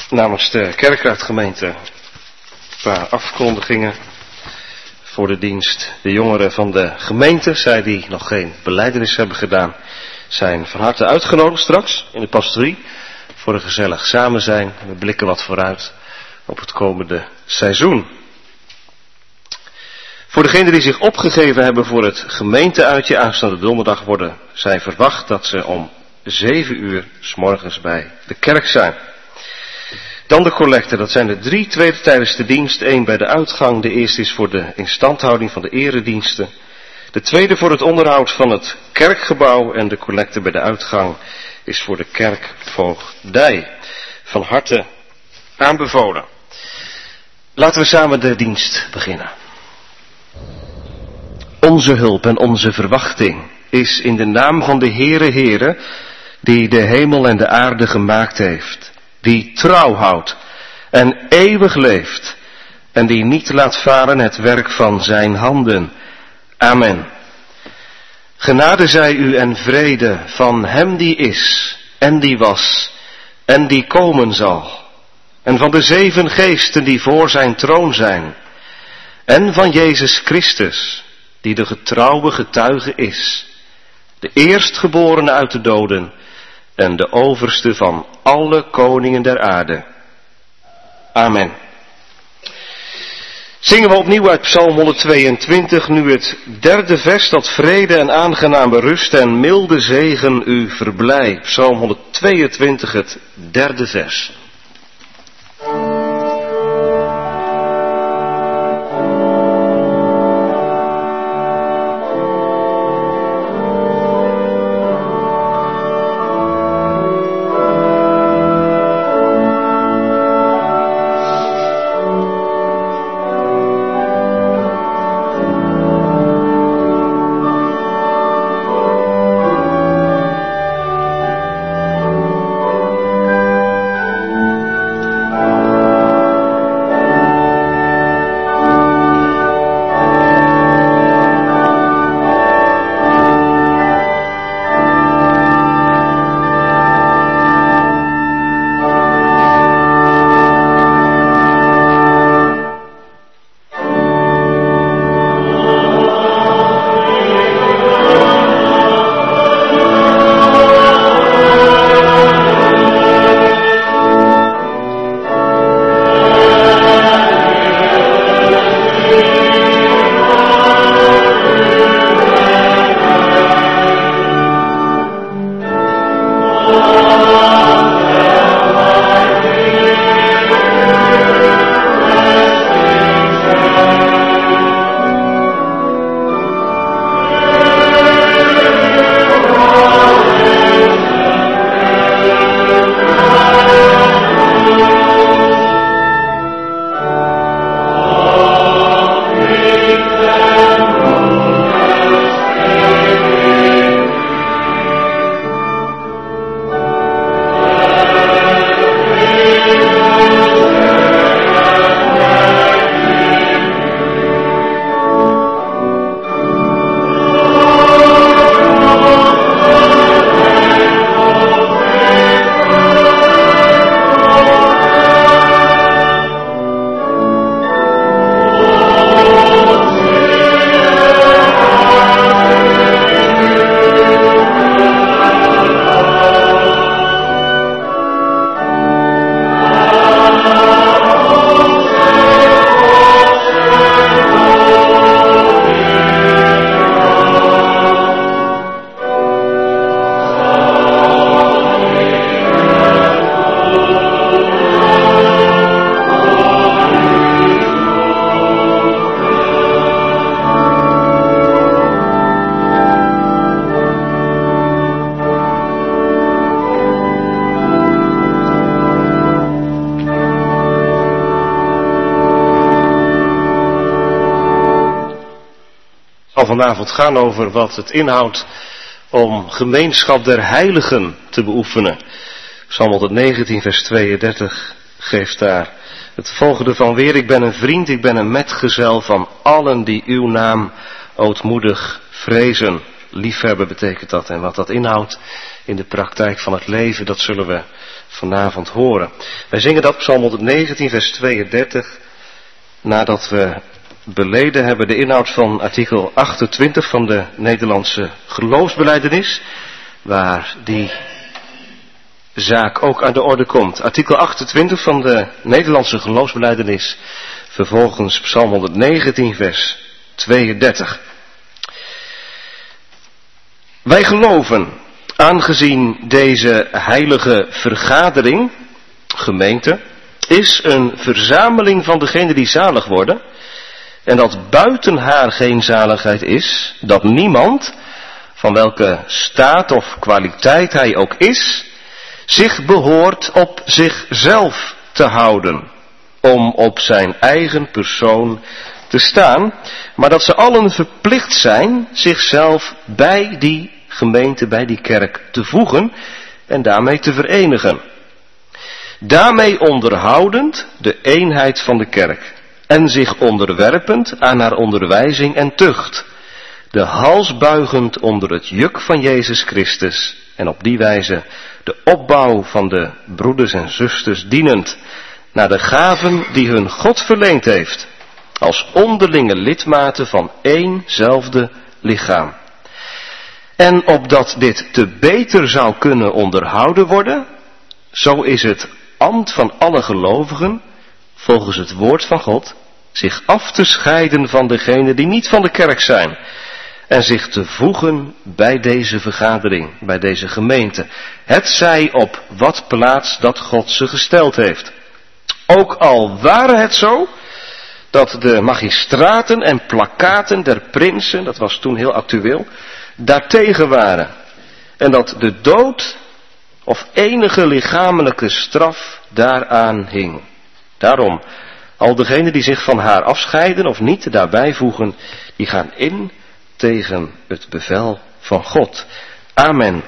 Namens de Kerkraadgemeente een paar afkondigingen voor de dienst. De jongeren van de gemeente, zij die nog geen belijdenis hebben gedaan, zijn van harte uitgenodigd straks in de pastorie voor een gezellig samen zijn. We blikken wat vooruit op het komende seizoen. Voor degenen die zich opgegeven hebben voor het gemeenteuitje aanstaande donderdag worden zij verwacht dat ze om 7 uur 's morgens bij de kerk zijn. Dan de collecte, dat zijn er 3 tweede tijdens de dienst. 1 bij de uitgang, de eerste is voor de instandhouding van de erediensten. De tweede voor het onderhoud van het kerkgebouw en de collecte bij de uitgang is voor de kerkvoogdij. Van harte aanbevolen. Laten we samen de dienst beginnen. Onze hulp en onze verwachting is in de naam van de Heere, die de hemel en de aarde gemaakt heeft, die trouw houdt en eeuwig leeft en die niet laat varen het werk van zijn handen. Amen. Genade zij u en vrede van hem die is en die was en die komen zal, en van de 7 geesten die voor zijn troon zijn, en van Jezus Christus, die de getrouwe getuige is, de eerstgeborene uit de doden en de overste van alle koningen der aarde. Amen. Zingen we opnieuw uit Psalm 122, nu het 3e vers, dat vrede en aangename rust en milde zegen u verblij. Psalm 122, het 3e vers. Vanavond gaan over wat het inhoudt om gemeenschap der heiligen te beoefenen. Psalm 119 vers 32 geeft daar het volgende van weer. Ik ben een vriend, ik ben een metgezel van allen die uw naam ootmoedig vrezen. liefhebben betekent dat. En wat dat inhoudt in de praktijk van het leven, dat zullen we vanavond horen. Wij zingen dat Psalm 119 vers 32 nadat we beleden hebben de inhoud van artikel 28 van de Nederlandse geloofsbelijdenis, waar die zaak ook aan de orde komt. Artikel 28 van de Nederlandse geloofsbelijdenis, vervolgens Psalm 119 vers 32. Wij geloven, aangezien deze heilige vergadering, gemeente, is een verzameling van degenen die zalig worden, en dat buiten haar geen zaligheid is, dat niemand, van welke staat of kwaliteit hij ook is, zich behoort op zichzelf te houden, om op zijn eigen persoon te staan, maar dat ze allen verplicht zijn zichzelf bij die gemeente, bij die kerk te voegen en daarmee te verenigen. Daarmee onderhoudend de eenheid van de kerk en zich onderwerpend aan haar onderwijzing en tucht, de hals buigend onder het juk van Jezus Christus en op die wijze de opbouw van de broeders en zusters dienend naar de gaven die hun God verleend heeft, als onderlinge lidmaten van éénzelfde lichaam. En opdat dit te beter zou kunnen onderhouden worden, zo is het ambt van alle gelovigen, volgens het woord van God, zich af te scheiden van degenen die niet van de kerk zijn, en zich te voegen bij deze vergadering, bij deze gemeente, hetzij op wat plaats dat God ze gesteld heeft. Ook al ware het zo, dat de magistraten en plakkaten der prinsen, dat was toen heel actueel, daartegen waren, en dat de dood of enige lichamelijke straf daaraan hing. Daarom, al degenen die zich van haar afscheiden of niet daarbij voegen, die gaan in tegen het bevel van God. Amen.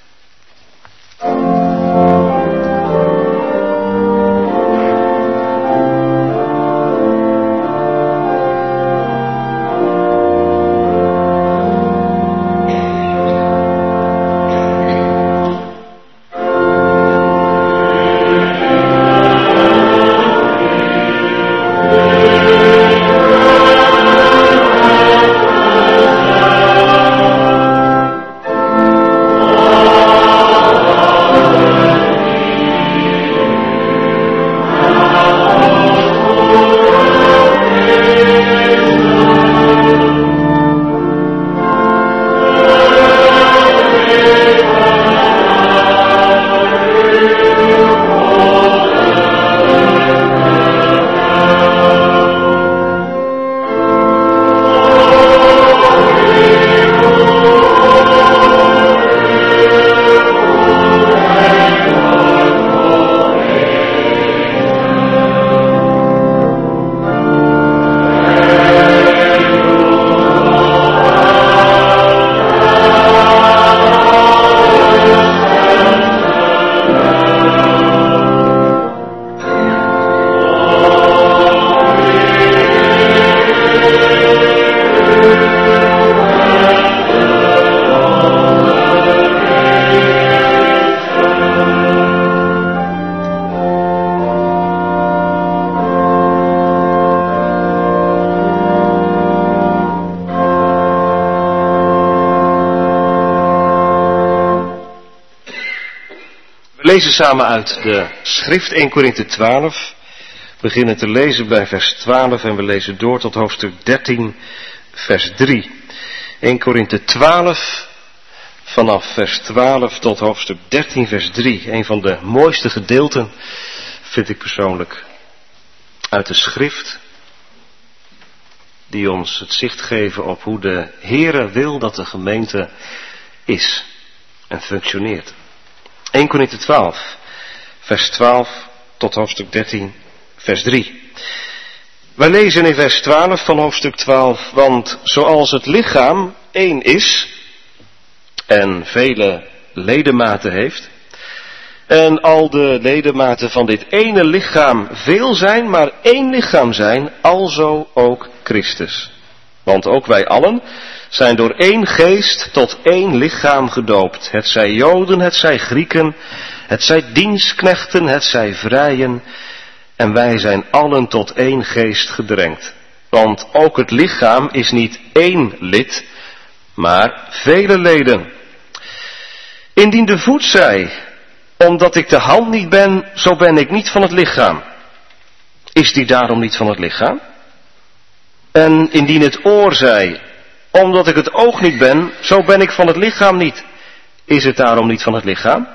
We lezen samen uit de schrift 1 Korinthe 12. We beginnen te lezen bij vers 12 en we lezen door tot hoofdstuk 13, vers 3. 1 Korinthe 12, vanaf vers 12 tot hoofdstuk 13, vers 3. Een van de mooiste gedeelten, vind ik persoonlijk, uit de schrift, die ons het zicht geven op hoe de Heere wil dat de gemeente is en functioneert. 1 Korinthe 12, vers 12 tot hoofdstuk 13, vers 3. Wij lezen in vers 12 van hoofdstuk 12, want zoals het lichaam één is en vele ledematen heeft, en al de ledematen van dit ene lichaam veel zijn, maar één lichaam zijn, alzo ook Christus. Want ook wij allen zijn door één geest tot één lichaam gedoopt. Het zij Joden, het zij Grieken, het zij dienstknechten, het zij vrijen. En wij zijn allen tot één geest gedrenkt. Want ook het lichaam is niet één lid, maar vele leden. Indien de voet zei, omdat ik de hand niet ben, zo ben ik niet van het lichaam. Is die daarom niet van het lichaam? En indien het oor zei, omdat ik het oog niet ben, zo ben ik van het lichaam niet. Is het daarom niet van het lichaam?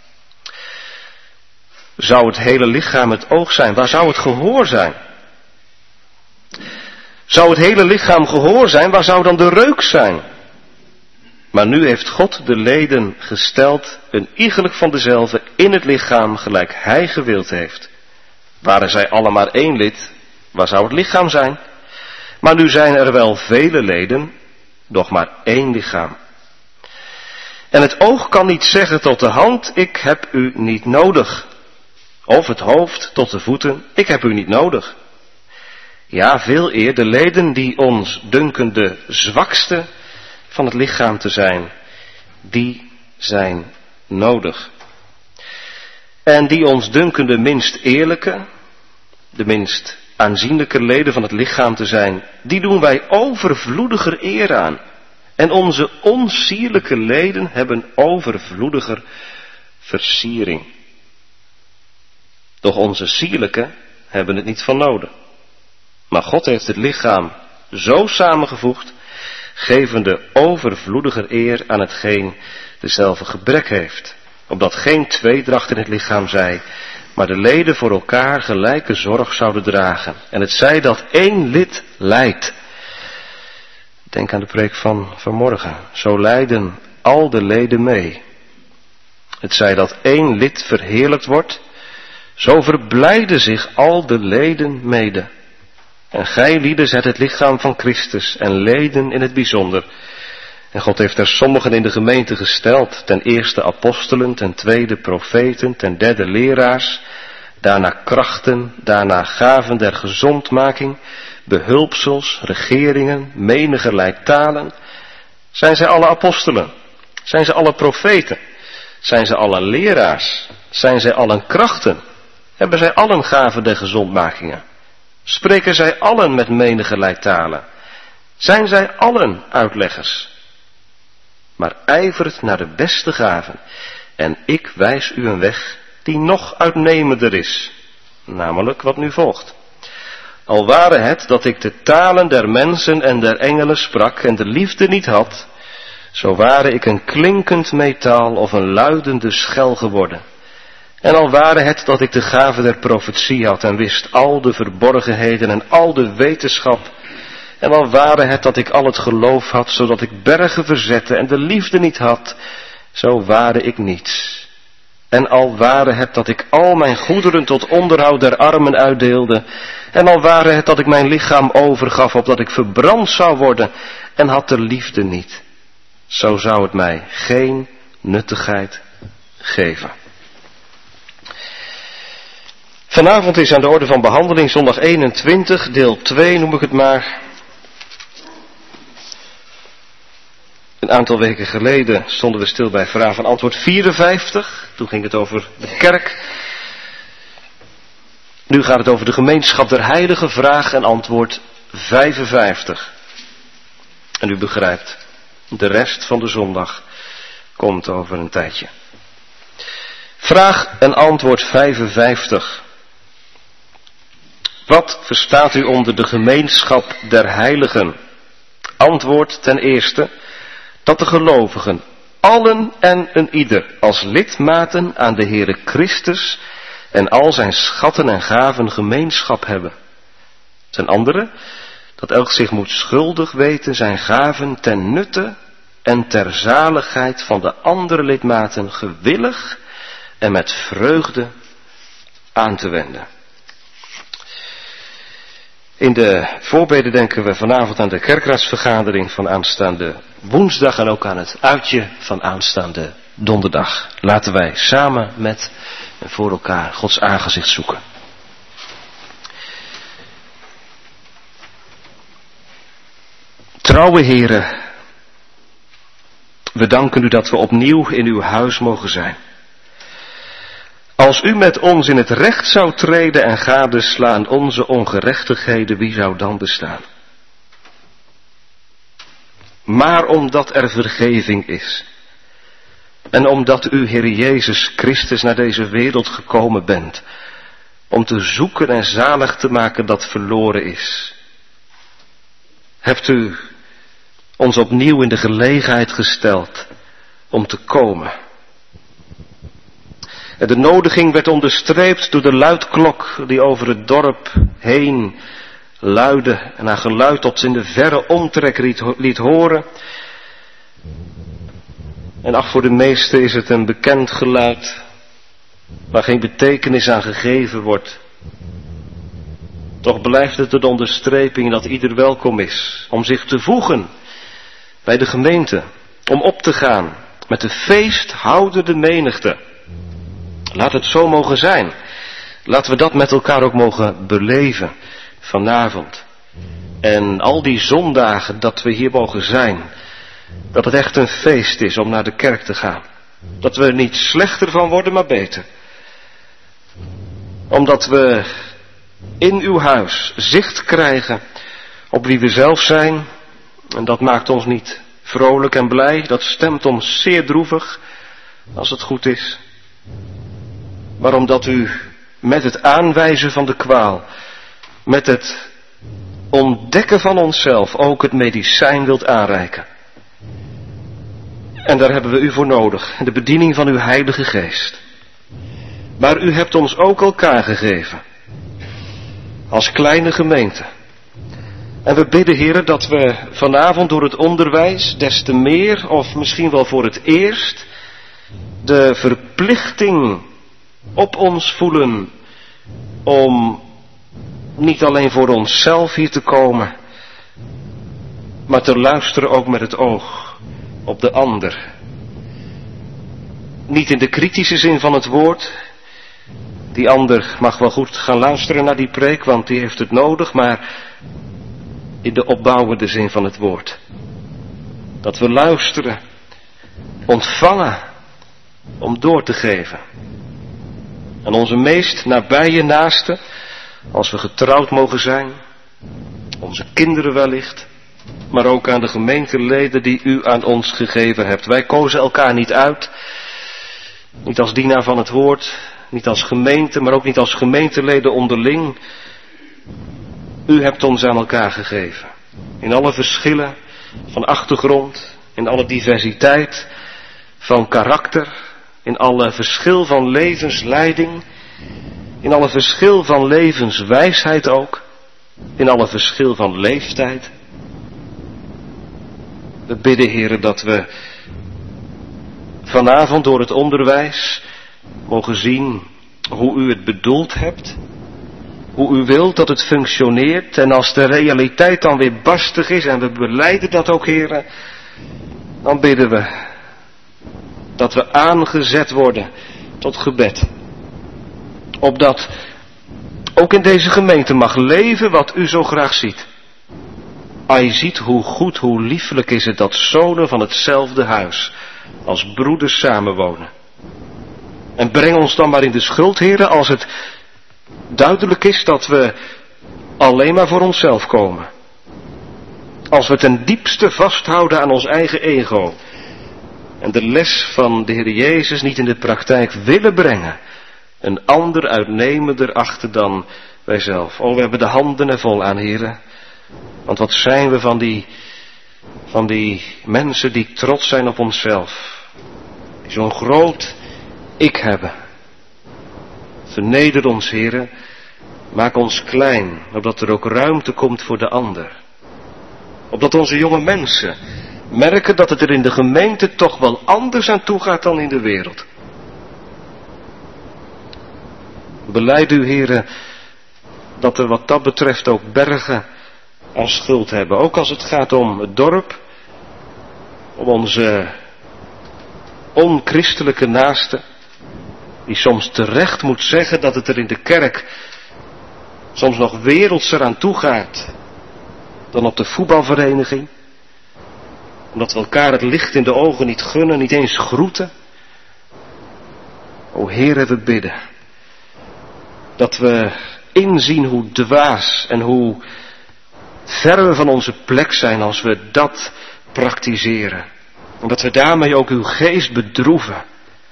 Zou het hele lichaam het oog zijn, waar zou het gehoor zijn? Zou het hele lichaam gehoor zijn, waar zou dan de reuk zijn? Maar nu heeft God de leden gesteld, een iegelijk van dezelfde, in het lichaam, gelijk hij gewild heeft. Waren zij alle maar één lid, waar zou het lichaam zijn? Maar nu zijn er wel vele leden, doch maar één lichaam. En het oog kan niet zeggen tot de hand, ik heb u niet nodig. Of het hoofd tot de voeten, ik heb u niet nodig. Ja, veel eer de leden die ons dunken de zwakste van het lichaam te zijn, die zijn nodig. En die ons dunken de minst eerlijke, de minst aanzienlijke leden van het lichaam te zijn, die doen wij overvloediger eer aan. En onze onsierlijke leden hebben overvloediger versiering. Doch onze sierlijke hebben het niet van nodig. Maar God heeft het lichaam zo samengevoegd, gevende overvloediger eer aan hetgeen dezelfde gebrek heeft. Opdat geen tweedracht in het lichaam zij, maar de leden voor elkaar gelijke zorg zouden dragen. En het zij dat één lid lijdt. Denk aan de preek van vanmorgen. Zo lijden al de leden mee. Het zij dat één lid verheerlijkt wordt, zo verblijden zich al de leden mede. En gij lieden zijt het lichaam van Christus en leden in het bijzonder. En God heeft er sommigen in de gemeente gesteld, ten eerste apostelen, ten tweede profeten, ten derde leraars, daarna krachten, daarna gaven der gezondmaking, behulpsels, regeringen, menigerlei talen. Zijn zij alle apostelen? Zijn ze alle profeten? Zijn ze alle leraars? Zijn zij allen krachten? Hebben zij allen gaven der gezondmakingen? Spreken zij allen met menigerlei talen? Zijn zij allen uitleggers? Maar ijvert naar de beste gaven. En ik wijs u een weg die nog uitnemender is. Namelijk wat nu volgt. Al ware het dat ik de talen der mensen en der engelen sprak en de liefde niet had, zo ware ik een klinkend metaal of een luidende schel geworden. En al ware het dat ik de gave der profetie had en wist al de verborgenheden en al de wetenschap. En al ware het dat ik al het geloof had, zodat ik bergen verzette en de liefde niet had, zo ware ik niets. En al ware het dat ik al mijn goederen tot onderhoud der armen uitdeelde, en al ware het dat ik mijn lichaam overgaf, opdat ik verbrand zou worden, en had de liefde niet, zo zou het mij geen nuttigheid geven. Vanavond is aan de orde van behandeling zondag 21, deel 2 noem ik het maar. Een aantal weken geleden stonden we stil bij vraag en antwoord 54. Toen ging het over de kerk. Nu gaat het over de gemeenschap der heiligen, vraag en antwoord 55. En u begrijpt, de rest van de zondag komt over een tijdje. Vraag en antwoord 55. Wat verstaat u onder de gemeenschap der heiligen? Antwoord ten eerste, dat de gelovigen, allen en een ieder, als lidmaten aan de Heere Christus en al zijn schatten en gaven gemeenschap hebben. Ten andere, dat elk zich moet schuldig weten zijn gaven ten nutte en ter zaligheid van de andere lidmaten gewillig en met vreugde aan te wenden. In de voorbeden denken we vanavond aan de kerkraadsvergadering van aanstaande woensdag en ook aan het uitje van aanstaande donderdag. Laten wij samen met en voor elkaar Gods aangezicht zoeken. Trouwe Heere, we danken u dat we opnieuw in uw huis mogen zijn. Als u met ons in het recht zou treden en gadeslaan onze ongerechtigheden, wie zou dan bestaan? Maar omdat er vergeving is, en omdat u, Heer Jezus Christus, naar deze wereld gekomen bent, om te zoeken en zalig te maken dat verloren is, hebt u ons opnieuw in de gelegenheid gesteld om te komen. En de nodiging werd onderstreept door de luidklok die over het dorp heen luidde en haar geluid tot in de verre omtrek liet horen. En ach, voor de meesten is het een bekend geluid waar geen betekenis aan gegeven wordt. Toch blijft het de onderstreping dat ieder welkom is om zich te voegen bij de gemeente, om op te gaan met de feesthoudende menigte. Laat het zo mogen zijn. Laten we dat met elkaar ook mogen beleven vanavond. En al die zondagen dat we hier mogen zijn, dat het echt een feest is om naar de kerk te gaan. Dat we er niet slechter van worden, maar beter. Omdat we in uw huis zicht krijgen op wie we zelf zijn. En dat maakt ons niet vrolijk en blij. Dat stemt ons zeer droevig, als het goed is. Maar omdat u met het aanwijzen van de kwaal, met het ontdekken van onszelf ook het medicijn wilt aanreiken. En daar hebben we u voor nodig, de bediening van uw Heilige Geest. Maar u hebt ons ook elkaar gegeven, als kleine gemeente. En we bidden, Heere, dat we vanavond door het onderwijs des te meer, of misschien wel voor het eerst, de verplichting op ons voelen om niet alleen voor onszelf hier te komen, maar te luisteren ook met het oog op de ander. Niet in de kritische zin van het woord. Die ander mag wel goed gaan luisteren naar die preek, want die heeft het nodig, maar in de opbouwende zin van het woord. Dat we luisteren, ontvangen, om door te geven. En onze meest nabije naasten, als we getrouwd mogen zijn, onze kinderen wellicht, maar ook aan de gemeenteleden die u aan ons gegeven hebt. Wij kozen elkaar niet uit, niet als dienaar van het woord, niet als gemeente, maar ook niet als gemeenteleden onderling. U hebt ons aan elkaar gegeven. In alle verschillen van achtergrond, in alle diversiteit van karakter, in alle verschil van levensleiding, in alle verschil van levenswijsheid ook, in alle verschil van leeftijd. We bidden, Heere, dat we vanavond door het onderwijs mogen zien hoe u het bedoeld hebt, hoe u wilt dat het functioneert, en als de realiteit dan weer barstig is, en we belijden dat ook, Heere, dan bidden we dat we aangezet worden tot gebed. Opdat ook in deze gemeente mag leven wat u zo graag ziet. Je ziet hoe goed, hoe liefelijk is het dat zonen van hetzelfde huis als broeders samenwonen. En breng ons dan maar in de schuld, Heere, als het duidelijk is dat we alleen maar voor onszelf komen. Als we ten diepste vasthouden aan ons eigen ego. En de les van de Heer Jezus niet in de praktijk willen brengen. Een ander uitnemender achter dan wijzelf. Oh, we hebben de handen er vol aan, Heere. Want wat zijn we van die mensen die trots zijn op onszelf. Die zo'n groot ik hebben. Verneder ons, Heere. Maak ons klein, opdat er ook ruimte komt voor de ander. Opdat onze jonge mensen merken dat het er in de gemeente toch wel anders aan toe gaat dan in de wereld. Belijd u, Heere, dat er wat dat betreft ook bergen aan schuld hebben. Ook als het gaat om het dorp, om onze onchristelijke naasten, die soms terecht moet zeggen dat het er in de kerk soms nog wereldser aan toe gaat dan op de voetbalvereniging. Omdat we elkaar het licht in de ogen niet gunnen, niet eens groeten. O Heere, we bidden. Dat we inzien hoe dwaas en hoe ver we van onze plek zijn als we dat praktiseren. En dat we daarmee ook uw geest bedroeven.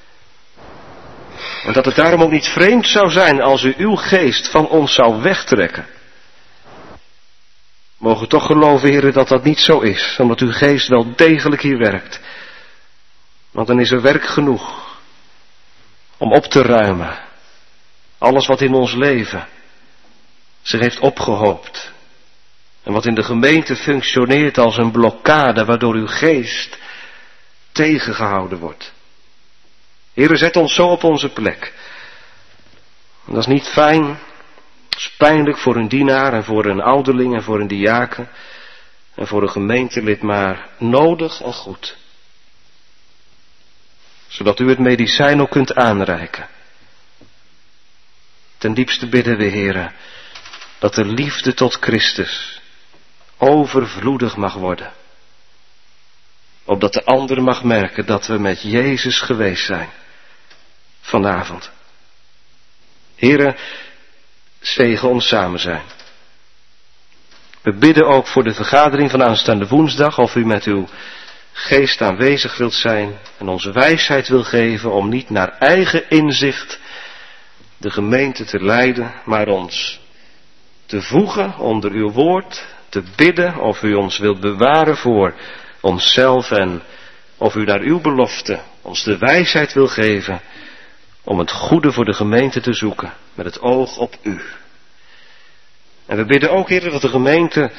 En dat het daarom ook niet vreemd zou zijn als u uw geest van ons zou wegtrekken. Mogen we toch geloven, Heere, dat dat niet zo is, omdat uw geest wel degelijk hier werkt. Want dan is er werk genoeg om op te ruimen. Alles wat in ons leven zich heeft opgehoopt. En wat in de gemeente functioneert als een blokkade, waardoor uw geest tegengehouden wordt. Heere, zet ons zo op onze plek. En dat is niet fijn, dat is pijnlijk voor een dienaar en voor een ouderling en voor een diaken en voor een gemeentelid, maar nodig en goed. Zodat u het medicijn ook kunt aanreiken. Ten diepste bidden we, Heere, dat de liefde tot Christus overvloedig mag worden. Opdat de ander mag merken dat we met Jezus geweest zijn vanavond. Heere, zegen ons samen zijn. We bidden ook voor de vergadering van aanstaande woensdag, of u met uw geest aanwezig wilt zijn en onze wijsheid wil geven om niet naar eigen inzicht de gemeente te leiden, maar ons te voegen onder uw woord, te bidden of u ons wilt bewaren voor onszelf en of u naar uw belofte ons de wijsheid wil geven om het goede voor de gemeente te zoeken met het oog op u. En we bidden ook, Heer, dat de gemeente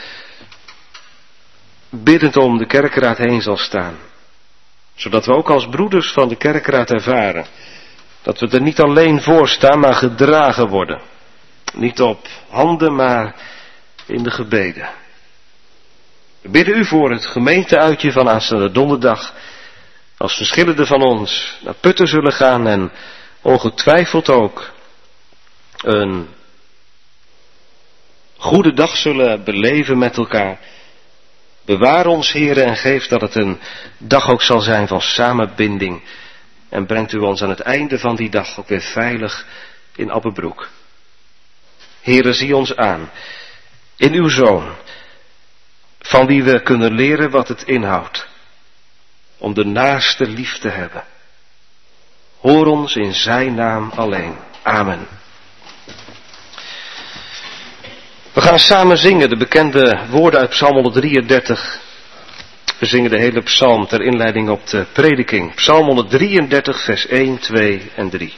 biddend om de kerkenraad heen zal staan. Zodat we ook als broeders van de kerkenraad ervaren dat we er niet alleen voor staan, maar gedragen worden. Niet op handen, maar in de gebeden. We bidden u voor het gemeenteuitje van aanstaande donderdag. Als verschillende van ons naar Putten zullen gaan en ongetwijfeld ook een goede dag zullen beleven met elkaar. Bewaar ons, Heere, en geef dat het een dag ook zal zijn van samenbinding. En brengt u ons aan het einde van die dag ook weer veilig in Abbebroek. Heere, zie ons aan in uw Zoon, van wie we kunnen leren wat het inhoudt om de naaste lief te hebben. Hoor ons in zijn naam alleen. Amen. We gaan samen zingen de bekende woorden uit Psalm 133. We zingen de hele psalm ter inleiding op de prediking. Psalm 133 vers 1, 2 en 3.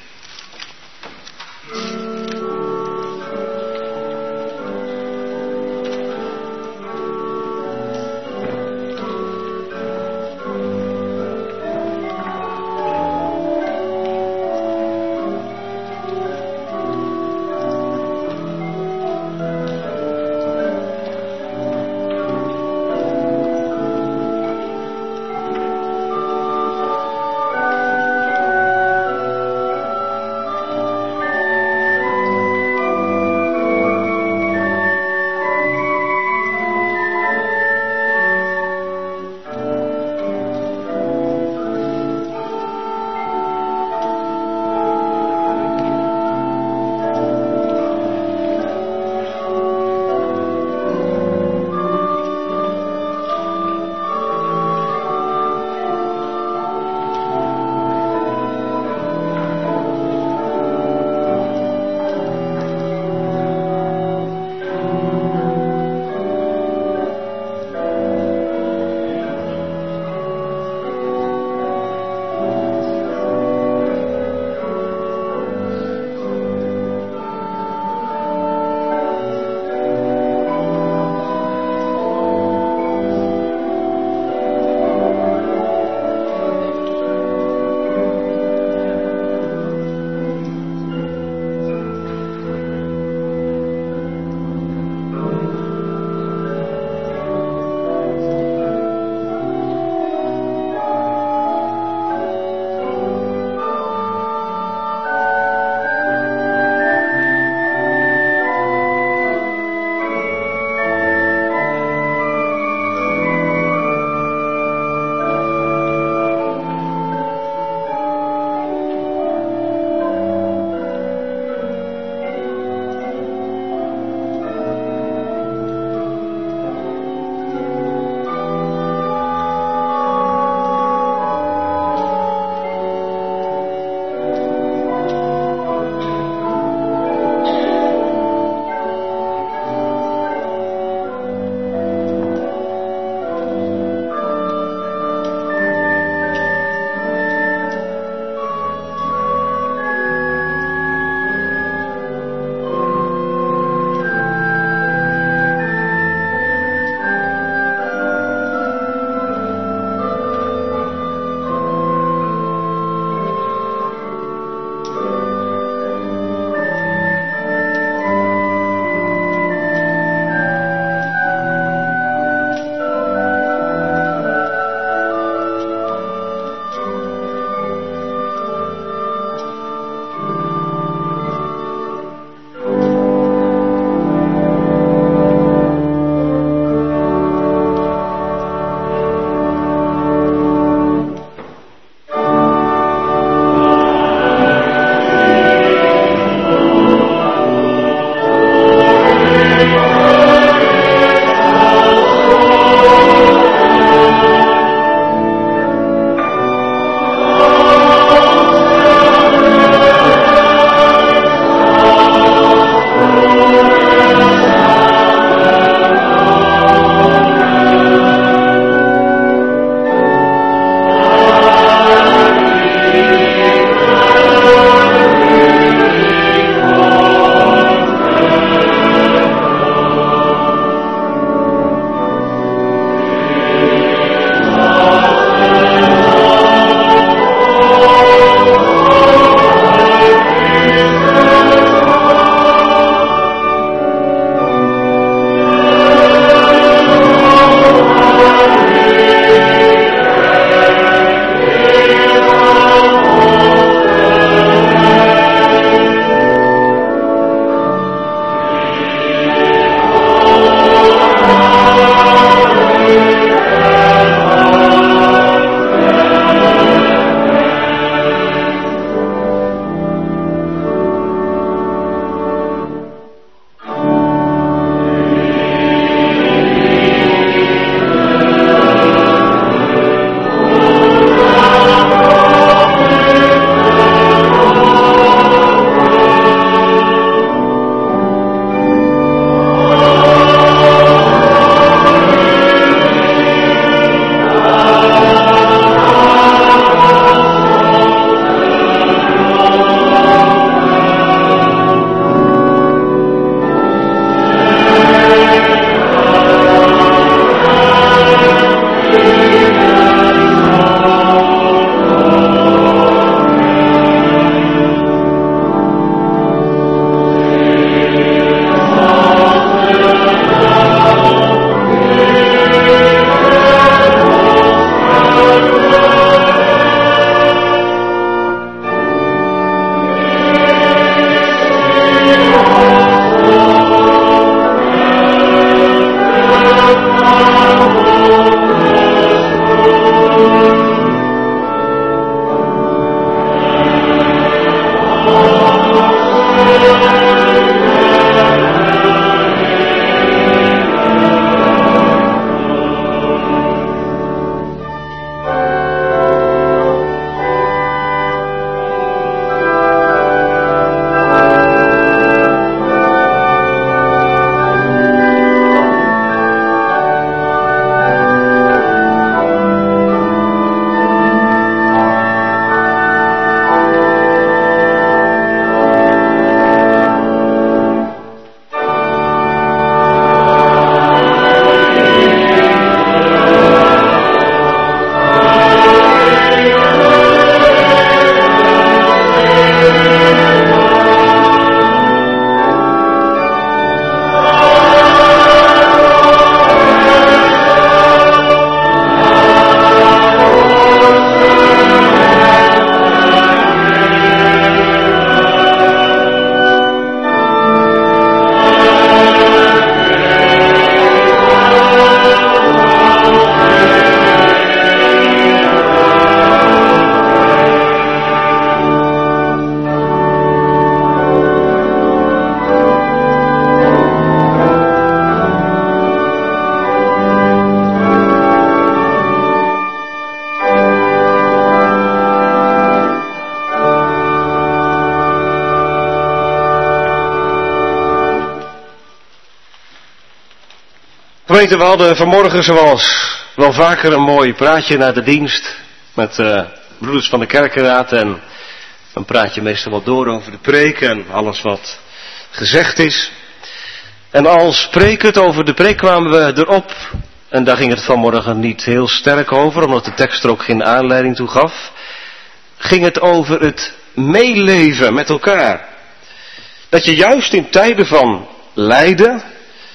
Gemeente, we hadden vanmorgen zoals wel vaker een mooi praatje na de dienst met broeders van de kerkenraad en dan praat je meestal wat door over de preek en alles wat gezegd is. En al sprekend over de preek kwamen we erop, en daar ging het vanmorgen niet heel sterk over, omdat de tekst er ook geen aanleiding toe gaf, ging het over het meeleven met elkaar. Dat je juist in tijden van lijden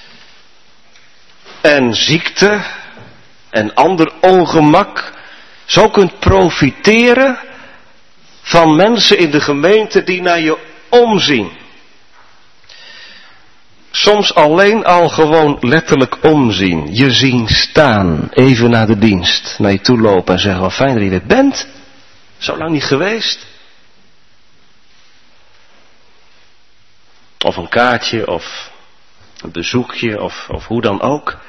en ziekte en ander ongemak zo kunt profiteren van mensen in de gemeente die naar je omzien. Soms alleen al gewoon letterlijk omzien. Je zien staan, even na de dienst, naar je toe lopen en zeggen, wat fijn dat je weer bent. Zo lang niet geweest. Of een kaartje, of een bezoekje, of hoe dan ook.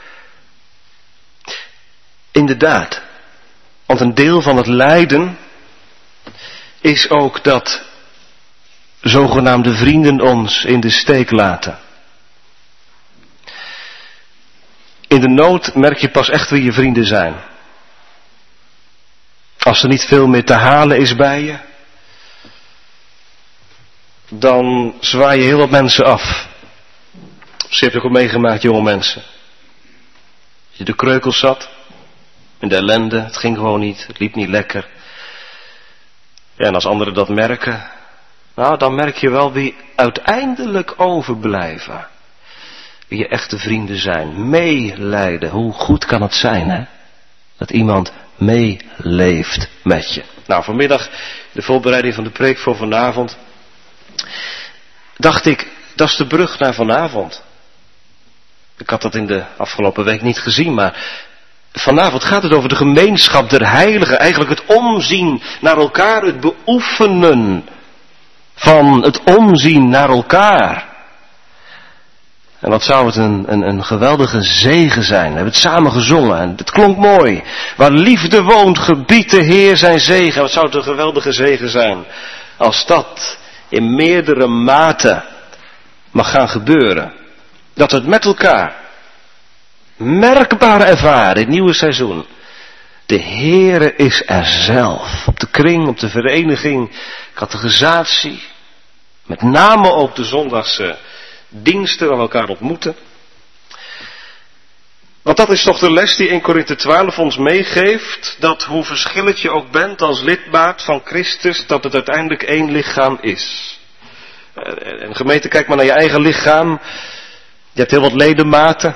Inderdaad, want een deel van het lijden is ook dat zogenaamde vrienden ons in de steek laten. In de nood merk je pas echt wie je vrienden zijn. Als er niet veel meer te halen is bij je, dan zwaai je heel wat mensen af. Ze heeft ook al meegemaakt, jonge mensen. Je de kreukels zat, in de ellende, het ging gewoon niet, het liep niet lekker. Ja, en als anderen dat merken, nou dan merk je wel wie uiteindelijk overblijven. Wie je echte vrienden zijn. Meelijden, hoe goed kan het zijn, hè? Dat iemand meeleeft met je. Nou, vanmiddag, de voorbereiding van de preek voor vanavond, dacht ik, dat is de brug naar vanavond. Ik had dat in de afgelopen week niet gezien, maar vanavond gaat het over de gemeenschap der heiligen. Eigenlijk het omzien naar elkaar, het beoefenen van het omzien naar elkaar. En wat zou het een geweldige zegen zijn. We hebben het samen gezongen en het klonk mooi. Waar liefde woont, gebiedt de Heer zijn zegen. Wat zou het een geweldige zegen zijn als dat in meerdere mate mag gaan gebeuren. Dat we het met elkaar merkbaar ervaren in het nieuwe seizoen. De Heere is er zelf. Op de kring, op de vereniging, catechisatie. Met name ook de zondagse diensten waar we elkaar ontmoeten. Want dat is toch de les die 1 Korinthe 12 ons meegeeft. Dat hoe verschillend je ook bent als lidmaat van Christus, dat het uiteindelijk één lichaam is. En gemeente, kijk maar naar je eigen lichaam. Je hebt heel wat ledematen.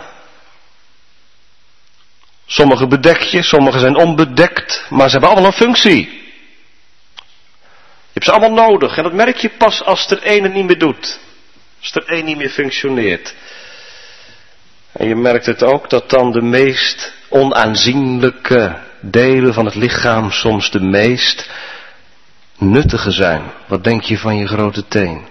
Sommige bedek je, sommige zijn onbedekt, maar ze hebben allemaal een functie. Je hebt ze allemaal nodig en dat merk je pas als er ene niet meer doet. Als er één niet meer functioneert. En je merkt het ook dat dan de meest onaanzienlijke delen van het lichaam soms de meest nuttige zijn. Wat denk je van je grote teen?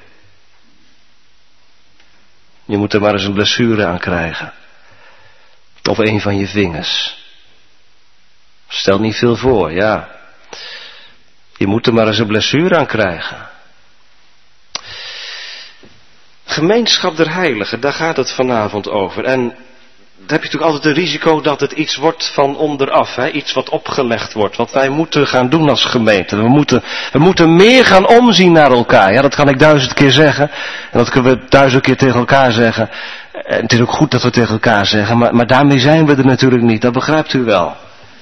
Je moet er maar eens een blessure aan krijgen. Of een van je vingers. Stel niet veel voor, ja. Je moet er maar eens een blessure aan krijgen. Gemeenschap der heiligen, daar gaat het vanavond over. En daar heb je natuurlijk altijd het risico dat het iets wordt van onderaf. Hè? Iets wat opgelegd wordt. Wat wij moeten gaan doen als gemeente. We moeten meer gaan omzien naar elkaar. Ja, dat kan ik 1000 keer zeggen. En dat kunnen we 1000 keer tegen elkaar zeggen. En het is ook goed dat we het tegen elkaar zeggen. Maar daarmee zijn we er natuurlijk niet. Dat begrijpt u wel.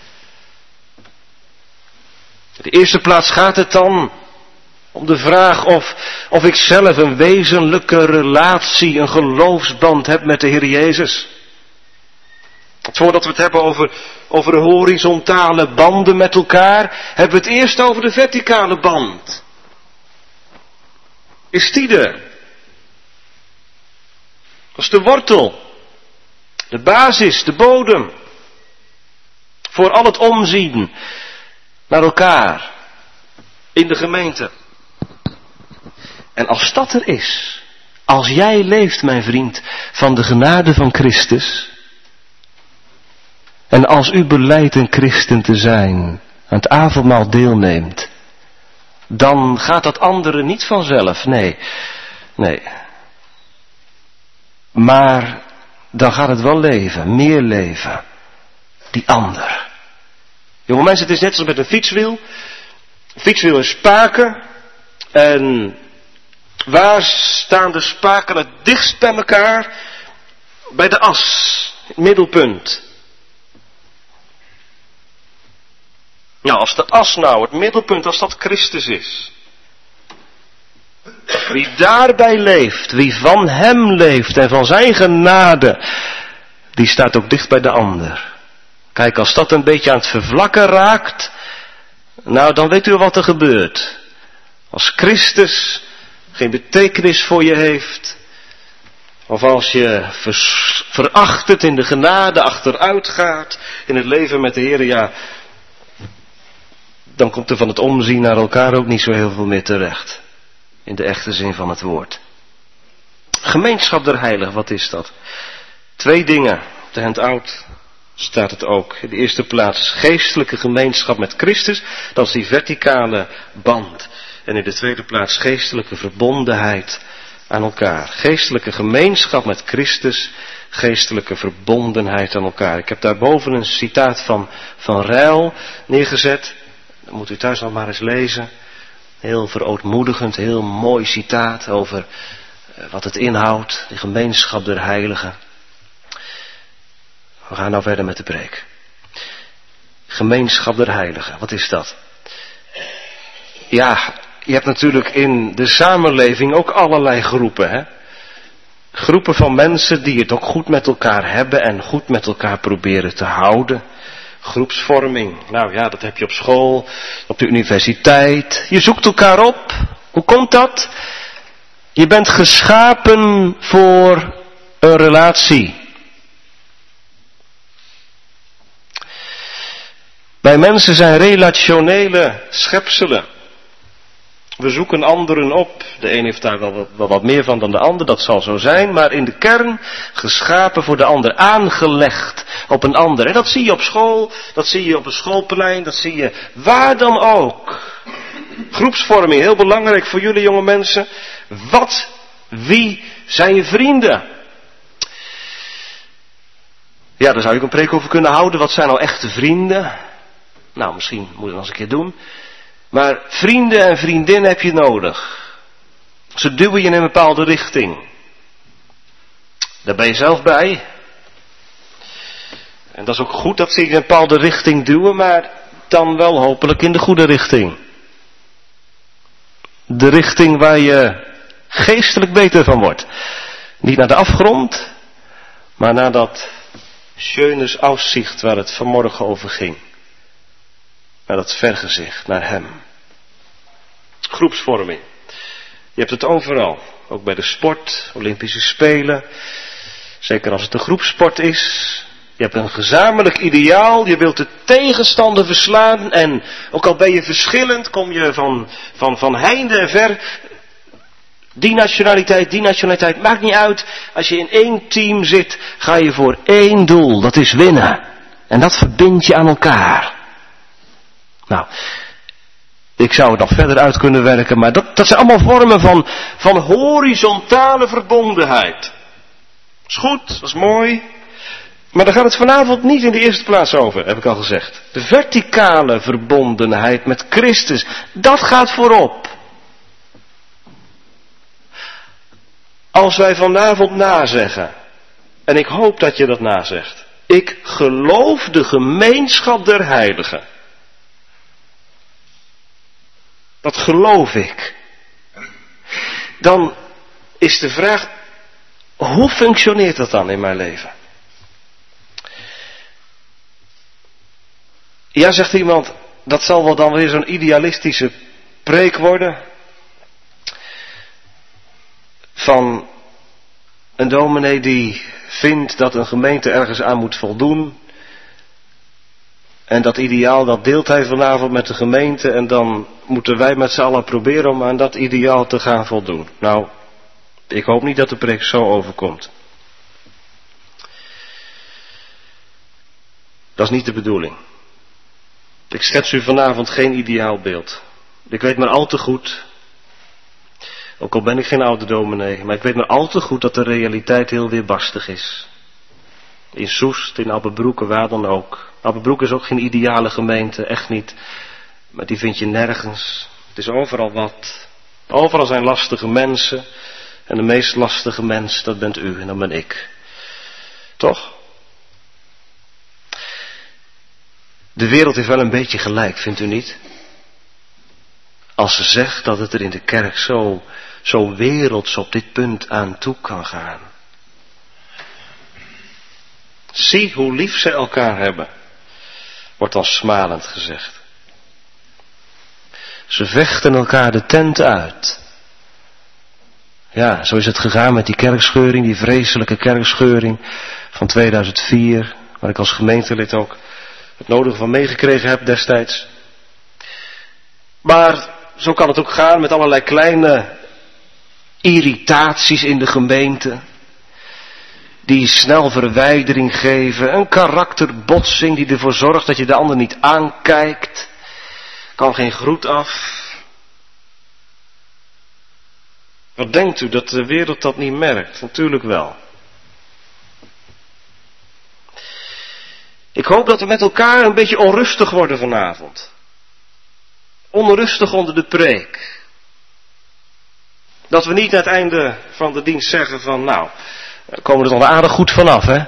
In de eerste plaats gaat het dan om de vraag of ik zelf een wezenlijke relatie, een geloofsband heb met de Heer Jezus. Voordat we het hebben over horizontale banden met elkaar, hebben we het eerst over de verticale band. Is die er? Dat is de wortel, de basis, de bodem. Voor al het omzien naar elkaar in de gemeente. En als dat er is, als jij leeft, mijn vriend, van de genade van Christus, en als u belijdt een christen te zijn, aan het avondmaal deelneemt, dan gaat dat andere niet vanzelf, nee. Maar dan gaat het wel leven, meer leven. Die ander. Jonge mensen, het is net zoals met een fietswiel. Een fietswiel is spaken. En waar staan de spaken het dichtst bij elkaar? Bij de as, het middelpunt. Nou, als de as nou, het middelpunt, als dat Christus is. Wie daarbij leeft, wie van hem leeft en van zijn genade, die staat ook dicht bij de ander. Kijk, als dat een beetje aan het vervlakken raakt, nou dan weet u wat er gebeurt. Als Christus geen betekenis voor je heeft, of als je verachtend in de genade achteruit gaat, in het leven met de Heer, ja, dan komt er van het omzien naar elkaar ook niet zo heel veel meer terecht. In de echte zin van het woord. Gemeenschap der heiligen, wat is dat? 2 dingen. Op de handout staat het ook. In de eerste plaats geestelijke gemeenschap met Christus. Dat is die verticale band. En in de tweede plaats geestelijke verbondenheid aan elkaar. Geestelijke gemeenschap met Christus. Geestelijke verbondenheid aan elkaar. Ik heb daarboven een citaat van Ryle neergezet. Dat moet u thuis nog maar eens lezen. Heel verootmoedigend, heel mooi citaat over wat het inhoudt, de gemeenschap der heiligen. We gaan nou verder met de preek. Gemeenschap der heiligen, wat is dat? Ja, je hebt natuurlijk in de samenleving ook allerlei groepen, hè? Groepen van mensen die het ook goed met elkaar hebben en goed met elkaar proberen te houden. Groepsvorming, nou ja, dat heb je op school, op de universiteit. Je zoekt elkaar op. Hoe komt dat? Je bent geschapen voor een relatie. Wij mensen zijn relationele schepselen. We zoeken anderen op. De een heeft daar wel wat meer van dan de ander, dat zal zo zijn. Maar in de kern geschapen voor de ander, aangelegd op een ander. En dat zie je op school, dat zie je op een schoolplein, dat zie je waar dan ook. Groepsvorming, heel belangrijk voor jullie jonge mensen. Wie zijn je vrienden? Ja, daar zou ik een preek over kunnen houden. Wat zijn nou echte vrienden? Nou, misschien moet ik dat nog eens een keer doen. Maar vrienden en vriendinnen heb je nodig. Ze duwen je in een bepaalde richting. Daar ben je zelf bij. En dat is ook goed dat ze je in een bepaalde richting duwen, maar dan wel hopelijk in de goede richting. De richting waar je geestelijk beter van wordt. Niet naar de afgrond, maar naar dat schönes Aussicht waar het vanmorgen over ging. Naar dat vergezicht, naar hem. Groepsvorming. Je hebt het overal. Ook bij de sport, Olympische Spelen. Zeker als het een groepsport is. Je hebt een gezamenlijk ideaal. Je wilt de tegenstander verslaan. En ook al ben je verschillend, kom je van heinde en ver. Die nationaliteit, maakt niet uit. Als je in één team zit, ga je voor één doel. Dat is winnen. En dat verbindt je aan elkaar. Nou, ik zou het nog verder uit kunnen werken, maar dat zijn allemaal vormen van horizontale verbondenheid. Dat is goed, dat is mooi. Maar daar gaat het vanavond niet in de eerste plaats over, heb ik al gezegd. De verticale verbondenheid met Christus, dat gaat voorop. Als wij vanavond nazeggen, en ik hoop dat je dat nazegt. Ik geloof de gemeenschap der heiligen. Dat geloof ik. Dan is de vraag, hoe functioneert dat dan in mijn leven? Ja, zegt iemand, dat zal wel dan weer zo'n idealistische preek worden. Van een dominee die vindt dat een gemeente ergens aan moet voldoen. En dat ideaal, dat deelt hij vanavond met de gemeente. En dan moeten wij met z'n allen proberen om aan dat ideaal te gaan voldoen. Nou, ik hoop niet dat de preek zo overkomt. Dat is niet de bedoeling. Ik schets u vanavond geen ideaalbeeld. Ik weet maar al te goed, ook al ben ik geen oude dominee, maar ik weet maar al te goed dat de realiteit heel weerbarstig is. in Soest, in Abbenbroek, waar dan ook. Abbenbroek is ook geen ideale gemeente, echt niet. Maar die vind je nergens. Het is overal wat. Overal zijn lastige mensen. En de meest lastige mens, dat bent u en dat ben ik. Toch? De wereld heeft wel een beetje gelijk, vindt u niet? Als ze zegt dat het er in de kerk zo werelds op dit punt aan toe kan gaan. Zie hoe lief ze elkaar hebben, wordt dan smalend gezegd. Ze vechten elkaar de tent uit. Ja, zo is het gegaan met die kerkscheuring, die vreselijke kerkscheuring van 2004, waar ik als gemeentelid ook het nodige van meegekregen heb destijds. Maar zo kan het ook gaan met allerlei kleine irritaties in de gemeente, die snel verwijdering geven, een karakterbotsing die ervoor zorgt dat je de ander niet aankijkt, kan geen groet af. Wat denkt u, dat de wereld dat niet merkt? Natuurlijk wel. Ik hoop dat we met elkaar een beetje onrustig worden vanavond. Onrustig onder de preek. Dat we niet aan het einde van de dienst zeggen van, nou, we komen er al aardig goed vanaf, hè.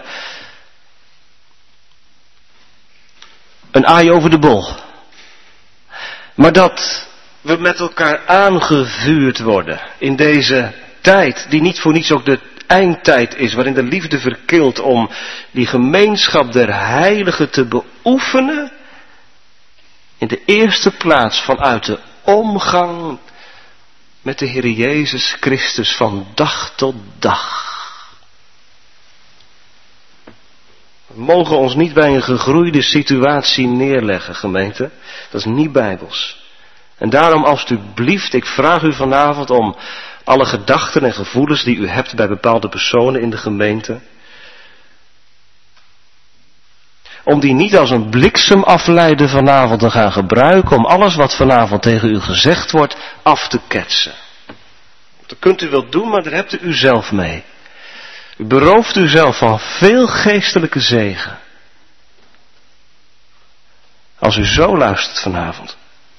Een aai over de bol. Maar dat we met elkaar aangevuurd worden in deze tijd, die niet voor niets ook de eindtijd is, waarin de liefde verkilt om die gemeenschap der heiligen te beoefenen, in de eerste plaats vanuit de omgang met de Heer Jezus Christus van dag tot dag. We mogen ons niet bij een gegroeide situatie neerleggen, gemeente. Dat is niet bijbels. En daarom alstublieft, ik vraag u vanavond om alle gedachten en gevoelens die u hebt bij bepaalde personen in de gemeente, om die niet als een bliksemafleider vanavond te gaan gebruiken om alles wat vanavond tegen u gezegd wordt af te ketsen. Dat kunt u wel doen, maar daar hebt u zelf mee. U berooft uzelf van veel geestelijke zegen. Als u zo luistert vanavond.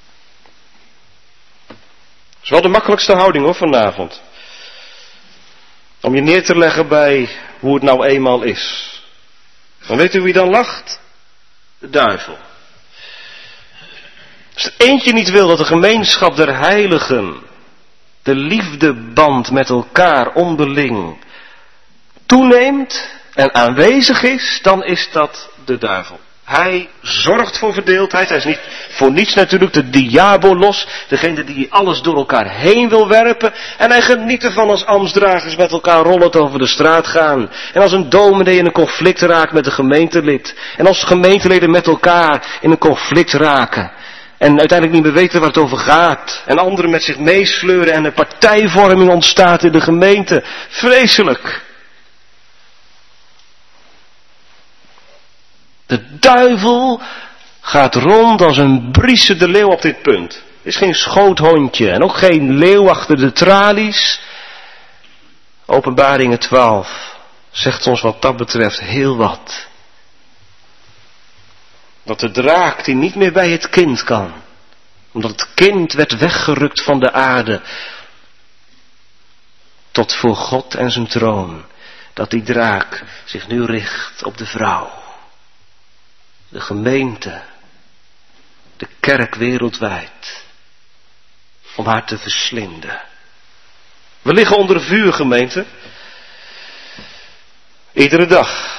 Dat is wel de makkelijkste houding hoor vanavond. Om je neer te leggen bij hoe het nou eenmaal is. Dan weet u wie dan lacht? De duivel. Als er eentje niet wil dat de gemeenschap der heiligen, de liefdeband met elkaar onderling, toeneemt en aanwezig is, dan is dat de duivel. Hij zorgt voor verdeeldheid. Hij is niet voor niets natuurlijk de diabolos, degene die alles door elkaar heen wil werpen. En hij geniet ervan als ambtsdragers met elkaar rollend over de straat gaan. En als een dominee in een conflict raakt met een gemeentelid. En als gemeenteleden met elkaar in een conflict raken. En uiteindelijk niet meer weten waar het over gaat. En anderen met zich meesleuren en een partijvorming ontstaat in de gemeente. Vreselijk. De duivel gaat rond als een Briese de leeuw op dit punt. Het is geen schoothondje en ook geen leeuw achter de tralies. Openbaringen 12 zegt ons wat dat betreft heel wat. Dat de draak die niet meer bij het kind kan, omdat het kind werd weggerukt van de aarde, tot voor God en zijn troon, dat die draak zich nu richt op de vrouw. De gemeente, de kerk wereldwijd, om haar te verslinden. We liggen onder vuur, gemeente. Iedere dag.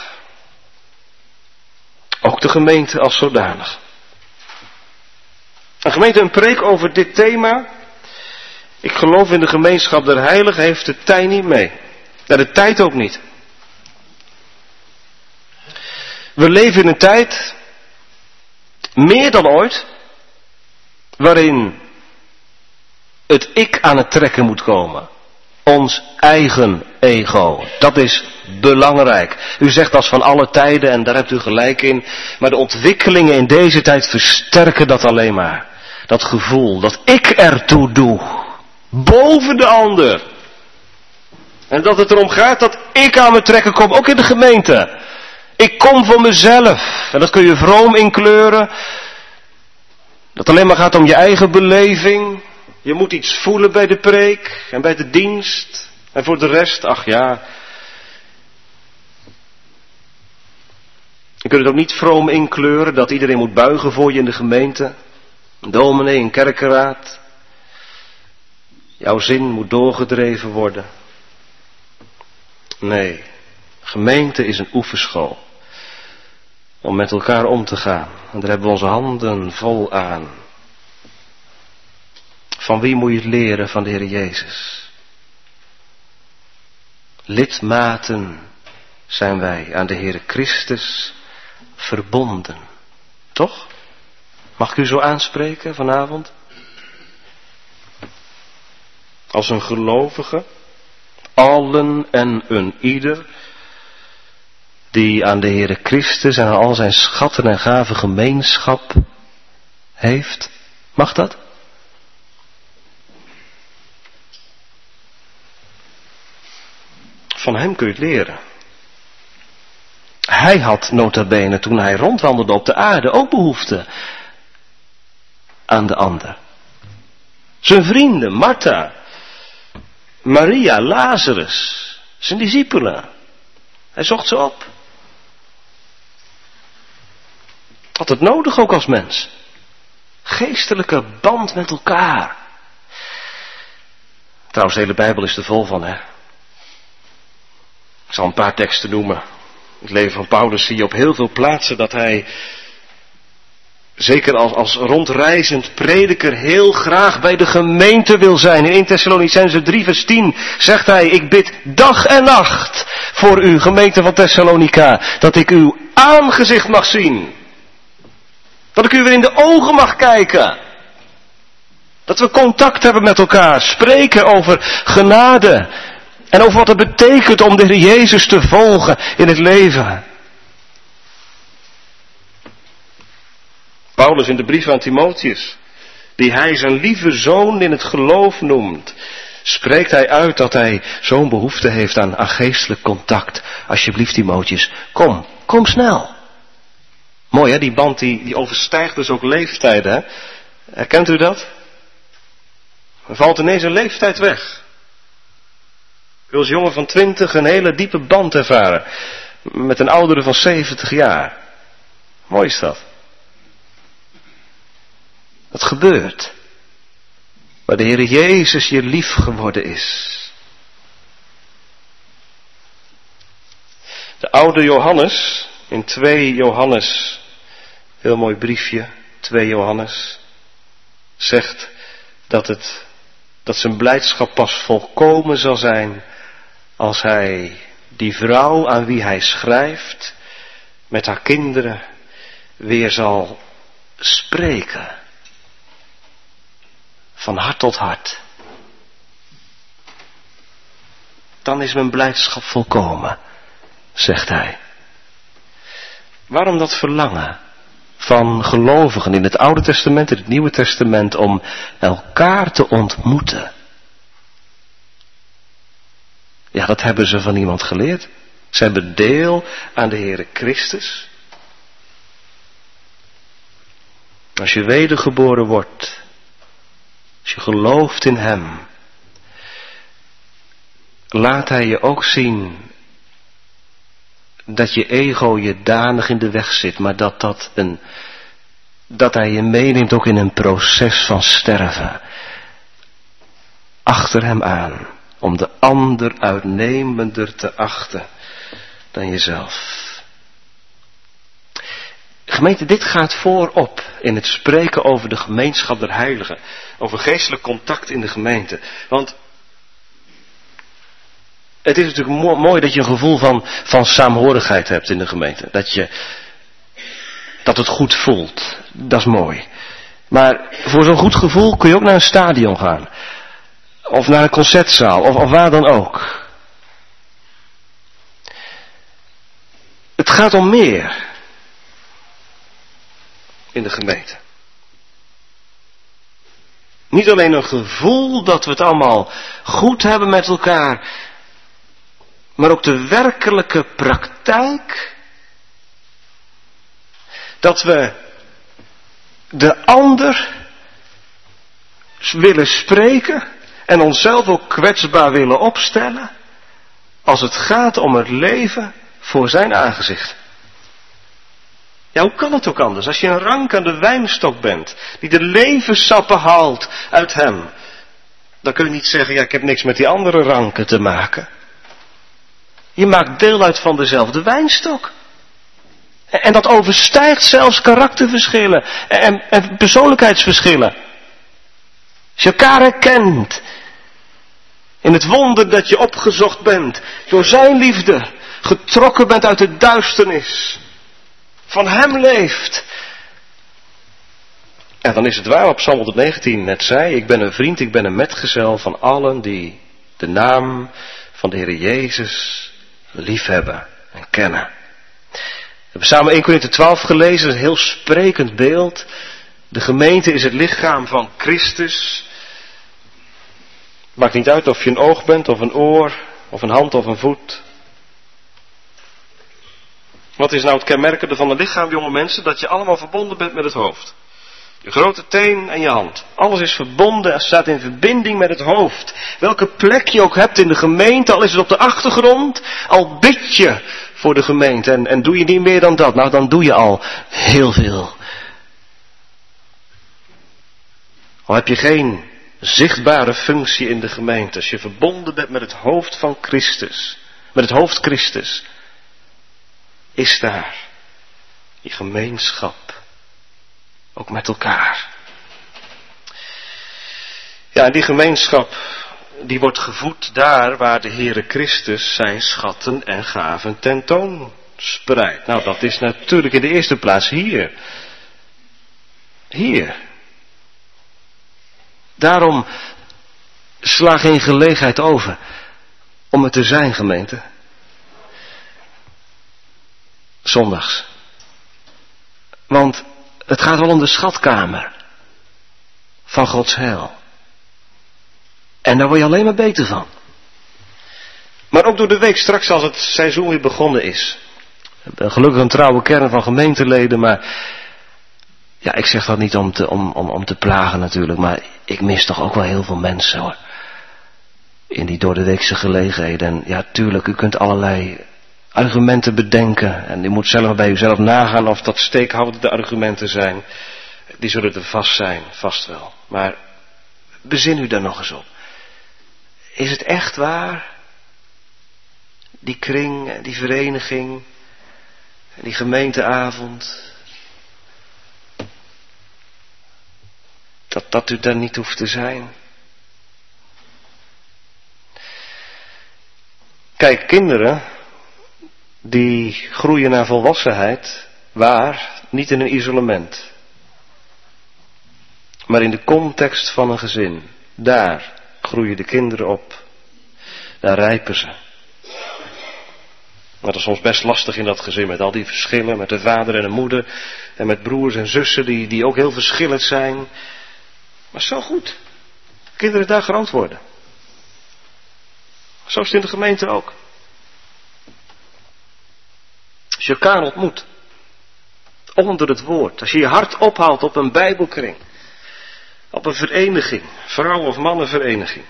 Ook de gemeente als zodanig. Een gemeente, een preek over dit thema. Ik geloof in de gemeenschap der heiligen heeft de tijd niet mee. Ja, de tijd ook niet. We leven in een tijd, meer dan ooit, waarin het ik aan het trekken moet komen. Ons eigen ego. Dat is belangrijk. U zegt dat is van alle tijden en daar hebt u gelijk in. Maar de ontwikkelingen in deze tijd versterken dat alleen maar. Dat gevoel dat ik ertoe doe. Boven de ander. En dat het erom gaat dat ik aan mijn trekken kom. Ook in de gemeente. Ik kom voor mezelf. En dat kun je vroom inkleuren. Dat alleen maar gaat om je eigen beleving. Je moet iets voelen bij de preek en bij de dienst. En voor de rest, ach ja. Je kunt het ook niet vroom inkleuren dat iedereen moet buigen voor je in de gemeente. Een dominee, een kerkenraad. Jouw zin moet doorgedreven worden. Nee, gemeente is een oefenschool. Om met elkaar om te gaan. En daar hebben we onze handen vol aan. Van wie moet je het leren? Van de Heer Jezus. Lidmaten zijn wij aan de Heer Christus verbonden. Toch? Mag ik u zo aanspreken vanavond? Als een gelovige, allen en een ieder, die aan de Heere Christus en aan al zijn schatten en gaven gemeenschap heeft. Mag dat? Van hem kun je het leren. Hij had nota bene toen hij rondwandelde op de aarde ook behoefte aan de ander. Zijn vrienden, Martha, Maria, Lazarus, zijn discipelen. Hij zocht ze op. Had het nodig ook als mens. Geestelijke band met elkaar. Trouwens, de hele Bijbel is er vol van, hè. Ik zal een paar teksten noemen. In het leven van Paulus zie je op heel veel plaatsen dat hij, zeker als rondreizend prediker, heel graag bij de gemeente wil zijn. In 1 Thessalonicenzen 3 vers 10 zegt hij: ik bid dag en nacht voor u, gemeente van Thessalonica, dat ik uw aangezicht mag zien. Dat ik u weer in de ogen mag kijken. Dat we contact hebben met elkaar, spreken over genade en over wat het betekent om de Heer Jezus te volgen in het leven. Paulus in de brief aan Timotheus, die hij zijn lieve zoon in het geloof noemt, spreekt hij uit dat hij zo'n behoefte heeft aan geestelijk contact. Alsjeblieft Timotheus, kom snel. Mooi hè, die band die overstijgt dus ook leeftijden. Hè? Herkent u dat? Er valt ineens een leeftijd weg. Ik wil als jongen van 20 een hele diepe band ervaren. Met een oudere van 70 jaar. Mooi is dat. Het gebeurt. Waar de Heer Jezus je lief geworden is. De oude Johannes, in 2 Johannes, heel mooi briefje, 2 Johannes, zegt dat zijn blijdschap pas volkomen zal zijn als hij die vrouw aan wie hij schrijft, met haar kinderen, weer zal spreken. Van hart tot hart. Dan is mijn blijdschap volkomen, zegt hij. Waarom dat verlangen van gelovigen in het Oude Testament en het Nieuwe Testament om elkaar te ontmoeten? Ja, dat hebben ze van iemand geleerd. Ze hebben deel aan de Heere Christus. Als je wedergeboren wordt, als je gelooft in Hem, laat Hij je ook zien dat je ego je danig in de weg zit, maar dat Hij je meeneemt ook in een proces van sterven. Achter Hem aan, om de ander uitnemender te achten dan jezelf. Gemeente, dit gaat voorop in het spreken over de gemeenschap der heiligen. Over geestelijk contact in de gemeente. Want het is natuurlijk mooi dat je een gevoel van saamhorigheid hebt in de gemeente. Dat het goed voelt. Dat is mooi. Maar voor zo'n goed gevoel kun je ook naar een stadion gaan. Of naar een concertzaal. Of waar dan ook. Het gaat om meer in de gemeente. Niet alleen een gevoel dat we het allemaal goed hebben met elkaar, maar ook de werkelijke praktijk Dat we de ander willen spreken en onszelf ook kwetsbaar willen opstellen als het gaat om het leven voor zijn aangezicht. Ja, hoe kan het ook anders? Als je een rank aan de wijnstok bent, die de levenssappen haalt uit hem, dan kun je niet zeggen, ja, ik heb niks met die andere ranken te maken. Je maakt deel uit van dezelfde wijnstok. En dat overstijgt zelfs karakterverschillen en persoonlijkheidsverschillen. Als je elkaar herkent in het wonder dat je opgezocht bent door zijn liefde, getrokken bent uit de duisternis, van hem leeft. En dan is het waar wat Psalm 119 net zei, ik ben een vriend, ik ben een metgezel van allen die de naam van de Heer Jezus liefhebben en kennen. We hebben samen 1 Korinthe 12 gelezen, een heel sprekend beeld. De gemeente is het lichaam van Christus. Maakt niet uit of je een oog bent, of een oor, of een hand, of een voet. Wat is nou het kenmerkende van een lichaam, jonge mensen? Dat je allemaal verbonden bent met het hoofd. Je grote teen en je hand. Alles is verbonden en staat in verbinding met het hoofd. Welke plek je ook hebt in de gemeente, al is het op de achtergrond, al bid je voor de gemeente. En doe je niet meer dan dat, nou dan doe je al heel veel. Al heb je geen zichtbare functie in de gemeente, als je verbonden bent met het hoofd van Christus, met het hoofd Christus, is daar die gemeenschap, ook met elkaar. Ja, en die gemeenschap, die wordt gevoed daar waar de Heere Christus zijn schatten en gaven tentoonspreidt. Nou, dat is natuurlijk in de eerste plaats hier. Hier. Daarom sla geen gelegenheid over om het te zijn, gemeente. Zondags. Want het gaat wel om de schatkamer van Gods heil. En daar word je alleen maar beter van. Maar ook door de week straks als het seizoen weer begonnen is. We hebben gelukkig een trouwe kern van gemeenteleden, maar ja, ik zeg dat niet om te plagen natuurlijk, maar ik mis toch ook wel heel veel mensen hoor. In die doordeweekse gelegenheden. En ja, tuurlijk, u kunt allerlei argumenten bedenken. En u moet zelf bij uzelf nagaan of dat steekhoudende argumenten zijn. Die zullen er vast zijn, vast wel. Maar bezin u daar nog eens op. Is het echt waar? Die kring, die vereniging, die gemeenteavond. Dat u daar niet hoeft te zijn. Kijk, kinderen die groeien naar volwassenheid, waar? Niet in een isolement. Maar in de context van een gezin. Daar groeien de kinderen op. Daar rijpen ze. Maar dat is soms best lastig in dat gezin met al die verschillen, met de vader en de moeder en met broers en zussen die ook heel verschillend zijn. Maar zo goed. Kinderen daar groot worden. Zo is het in de gemeente ook. Als je elkaar ontmoet, onder het woord, als je je hart ophaalt op een bijbelkring, op een vereniging, vrouw- of mannenvereniging.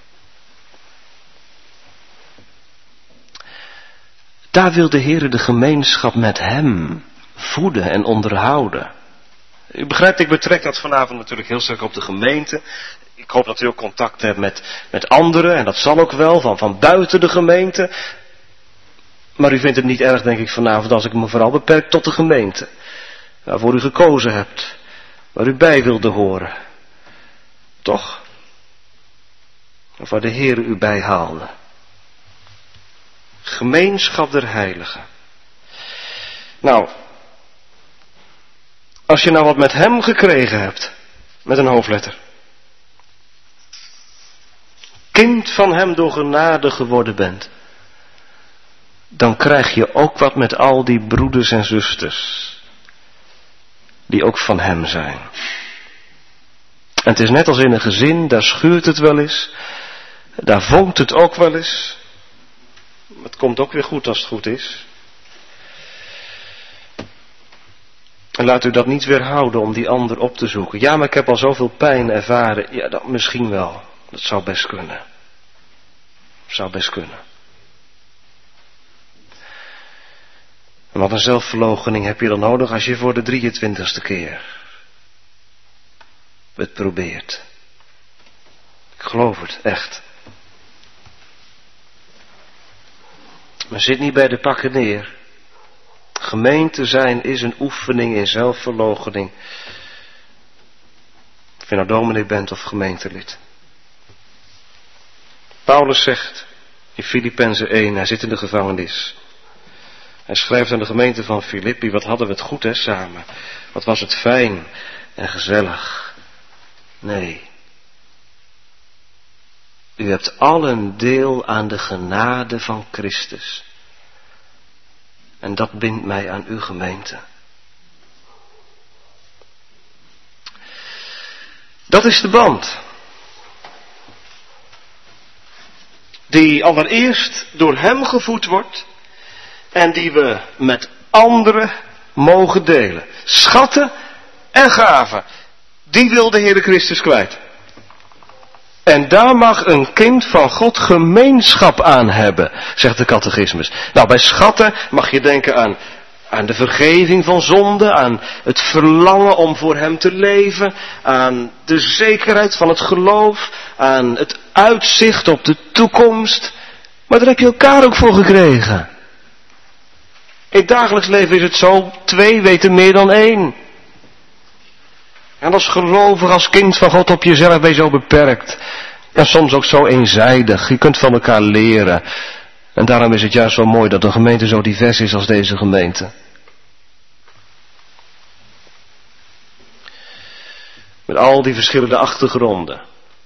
Daar wil de Heer de gemeenschap met hem voeden en onderhouden. U begrijpt, ik betrek dat vanavond natuurlijk heel sterk op de gemeente. Ik hoop dat u ook contact hebt met anderen, en dat zal ook wel, van buiten de gemeente. Maar u vindt het niet erg, denk ik, vanavond als ik me vooral beperk tot de gemeente. Waarvoor u gekozen hebt, waar u bij wilde horen. Toch? Of waar de Heer u bij haalde. Gemeenschap der heiligen. Nou, als je nou wat met hem gekregen hebt, met een hoofdletter. Kind van hem door genade geworden bent. Dan krijg je ook wat met al die broeders en zusters. Die ook van hem zijn. En het is net als in een gezin, daar schuurt het wel eens. Daar vonkt het ook wel eens. Het komt ook weer goed als het goed is. En laat u dat niet weerhouden om die ander op te zoeken. Ja, maar ik heb al zoveel pijn ervaren. Ja, dat misschien wel. Dat zou best kunnen. Zou best kunnen. En wat een zelfverloochening heb je dan nodig als je voor de 23e keer het probeert. Ik geloof het, echt. Maar zit niet bij de pakken neer. Gemeente zijn is een oefening in zelfverloochening. Of je nou dominee bent of gemeentelid. Paulus zegt in Filippenzen 1, hij zit in de gevangenis. Hij schrijft aan de gemeente van Filippi, wat hadden we het goed hè, samen. Wat was het fijn en gezellig. Nee. U hebt allen deel aan de genade van Christus. En dat bindt mij aan uw gemeente. Dat is de band. Die allereerst door hem gevoed wordt. En die we met anderen mogen delen. Schatten en gaven. Die wil de Heere Christus kwijt. En daar mag een kind van God gemeenschap aan hebben, zegt de catechismus. Nou, bij schatten mag je denken aan de vergeving van zonde, aan het verlangen om voor hem te leven, aan de zekerheid van het geloof, aan het uitzicht op de toekomst. Maar daar heb je elkaar ook voor gekregen. In het dagelijks leven is het zo, 2 weten meer dan 1. En als gelovig, als kind van God op jezelf ben je zo beperkt. En soms ook zo eenzijdig. Je kunt van elkaar leren. En daarom is het juist zo mooi dat een gemeente zo divers is als deze gemeente. Met al die verschillende achtergronden.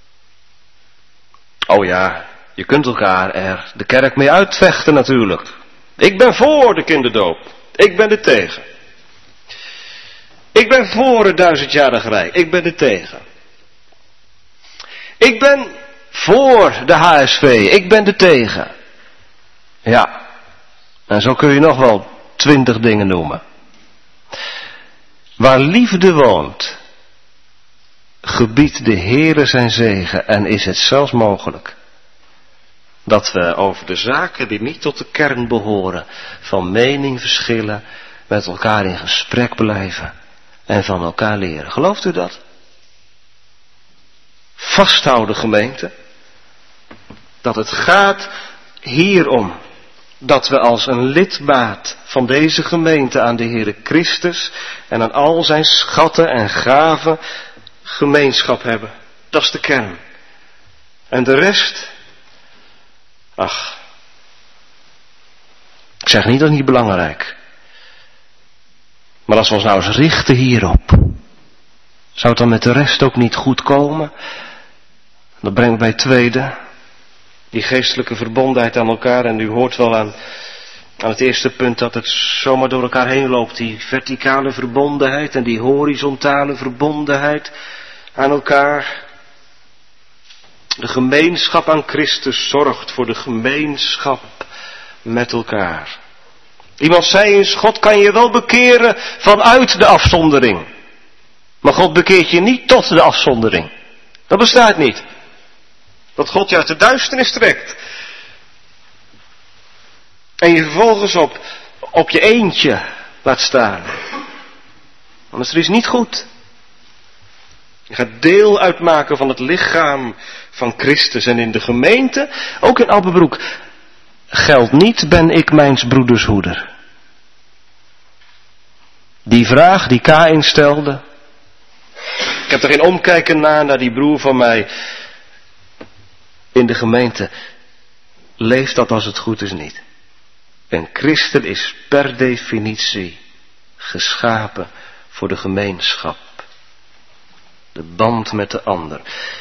Oh ja, je kunt elkaar er de kerk mee uitvechten natuurlijk. Ik ben voor de kinderdoop. Ik ben er tegen. Ik ben voor het 1000-jarig rijk. Ik ben er tegen. Ik ben voor de HSV. Ik ben er tegen. Ja. En zo kun je nog wel 20 dingen noemen. Waar liefde woont, gebiedt de Heere zijn zegen en is het zelfs mogelijk dat we over de zaken die niet tot de kern behoren, van mening verschillen, met elkaar in gesprek blijven en van elkaar leren. Gelooft u dat? Vasthouden, gemeente, dat het gaat hierom dat we als een lidmaat van deze gemeente aan de Heere Christus en aan al zijn schatten en gaven gemeenschap hebben. Dat is de kern. En de rest, ach, ik zeg niet dat het niet belangrijk. Maar als we ons nou eens richten hierop, zou het dan met de rest ook niet goed komen? Dat brengt me bij het tweede. Die geestelijke verbondenheid aan elkaar. En u hoort wel aan het eerste punt dat het zomaar door elkaar heen loopt. Die verticale verbondenheid en die horizontale verbondenheid aan elkaar. De gemeenschap aan Christus zorgt voor de gemeenschap met elkaar. Iemand zei eens, God kan je wel bekeren vanuit de afzondering. Maar God bekeert je niet tot de afzondering. Dat bestaat niet. Dat God je uit de duisternis trekt. En je vervolgens op je eentje laat staan. Want het is niet goed. Je gaat deel uitmaken van het lichaam van Christus. En in de gemeente, ook in Abbebroek, geldt niet, ben ik mijns broeders hoeder. Die vraag die Kaïn stelde. Ik heb er geen omkijken naar die broer van mij in de gemeente. Leeft dat als het goed is niet. Een christen is per definitie geschapen voor de gemeenschap. De band met de ander.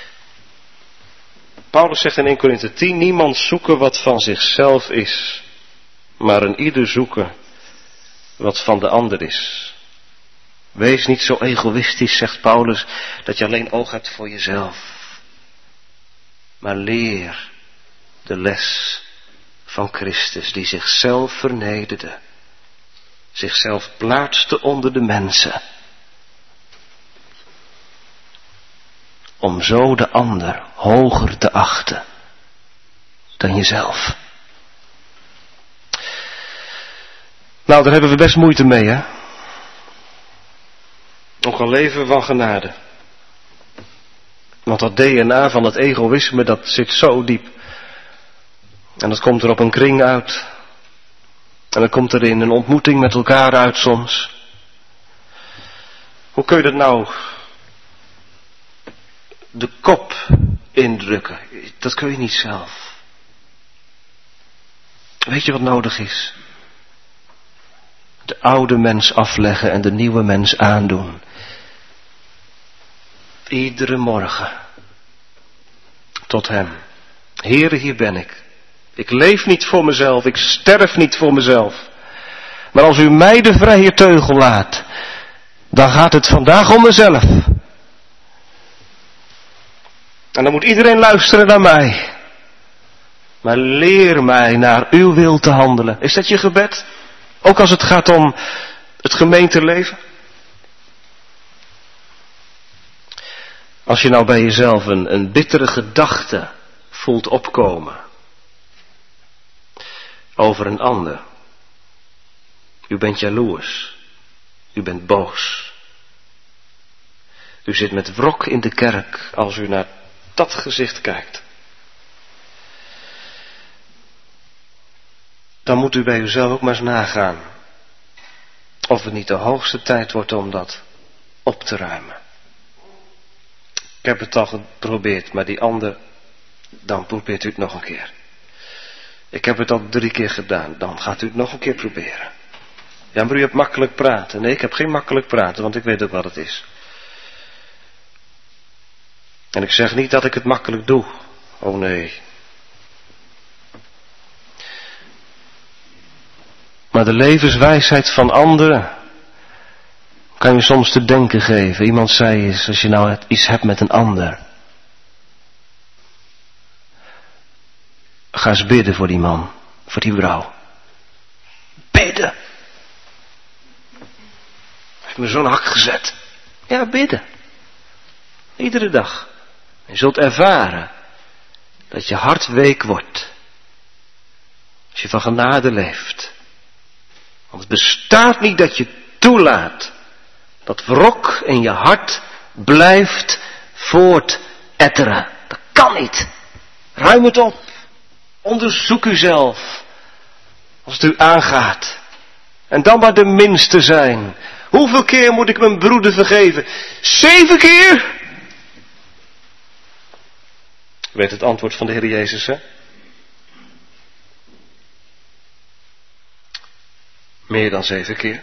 Paulus zegt in 1 Korinthe 10, niemand zoeken wat van zichzelf is, maar een ieder zoeken wat van de ander is. Wees niet zo egoïstisch, zegt Paulus, dat je alleen oog hebt voor jezelf. Maar leer de les van Christus, die zichzelf vernederde zichzelf plaatste onder de mensen. Om zo de ander hoger te achten dan jezelf. Nou, daar hebben we best moeite mee, hè? Nog een leven van genade. Want dat DNA van het egoïsme, dat zit zo diep. En dat komt er op een kring uit. En dat komt er in een ontmoeting met elkaar uit soms. Hoe kun je dat nou de kop indrukken? Dat kun je niet zelf. Weet je wat nodig is? De oude mens afleggen en de nieuwe mens aandoen. Iedere morgen. Tot hem. Heere, hier ben ik. Ik leef niet voor mezelf. Ik sterf niet voor mezelf. Maar als u mij de vrije teugel laat, dan gaat het vandaag om mezelf. En dan moet iedereen luisteren naar mij. Maar leer mij naar uw wil te handelen. Is dat je gebed? Ook als het gaat om het gemeenteleven? Als je nou bij jezelf een bittere gedachte voelt opkomen over een ander. U bent jaloers. U bent boos. U zit met wrok in de kerk als u naar dat gezicht kijkt. Dan moet u bij uzelf ook maar eens nagaan of het niet de hoogste tijd wordt om dat op te ruimen. Ik heb het al geprobeerd, maar die ander, dan probeert u het nog een keer. Ik heb het al 3 keer gedaan, dan gaat u het nog een keer proberen. Ja, maar u hebt makkelijk praten. Nee, ik heb geen makkelijk praten, want ik weet ook wat het is. En ik zeg niet dat ik het makkelijk doe. Oh nee. Maar de levenswijsheid van anderen kan je soms te denken geven. Iemand zei eens, als je nou iets hebt met een ander, ga eens bidden voor die man, voor die vrouw. Bidden. Heeft me zo'n hak gezet. Ja, bidden. Iedere dag. Je zult ervaren dat je hart week wordt. Als je van genade leeft. Want het bestaat niet dat je toelaat dat wrok in je hart blijft voortetteren. Dat kan niet. Ruim het op. Onderzoek uzelf. Als het u aangaat. En dan maar de minste zijn. Hoeveel keer moet ik mijn broeder vergeven? 7 keer? U weet het antwoord van de Heer Jezus, hè? Meer dan 7 keer.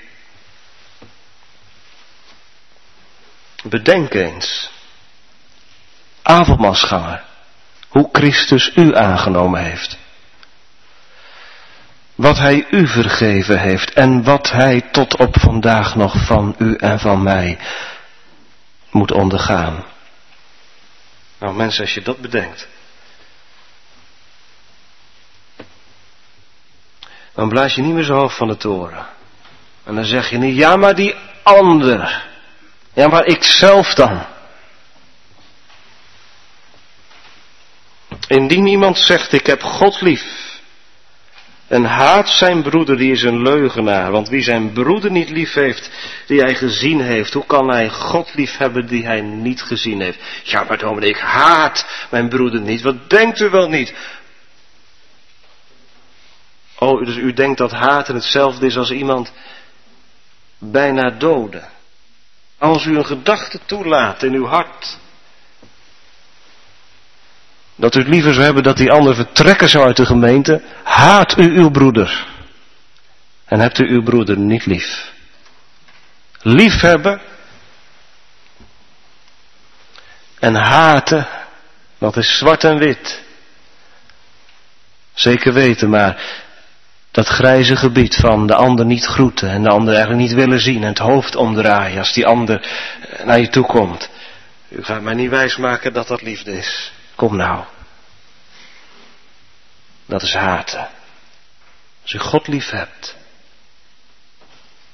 Bedenk eens, avondmaalsganger, hoe Christus u aangenomen heeft. Wat hij u vergeven heeft en wat hij tot op vandaag nog van u en van mij moet ondergaan. Nou mensen, als je dat bedenkt, dan blaas je niet meer zo hoog van de toren. En dan zeg je niet, ja maar die ander. Ja maar ik zelf dan. Indien iemand zegt, ik heb God lief. En haat zijn broeder, die is een leugenaar. Want wie zijn broeder niet lief heeft, die hij gezien heeft, hoe kan hij God lief hebben die hij niet gezien heeft? Ja maar dominee, ik haat mijn broeder niet. Wat denkt u wel niet? Oh, dus u denkt dat haten hetzelfde is als iemand bijna doden. Als u een gedachte toelaat in uw hart, dat u het liever zou hebben dat die ander vertrekken zou uit de gemeente, haat u uw broeder. En hebt u uw broeder niet lief. Liefhebben en haten, dat is zwart en wit. Zeker weten, maar dat grijze gebied van de ander niet groeten en de ander eigenlijk niet willen zien en het hoofd omdraaien als die ander naar je toe komt. U gaat mij niet wijsmaken dat dat liefde is. Kom nou. Dat is haten. Als u God lief hebt,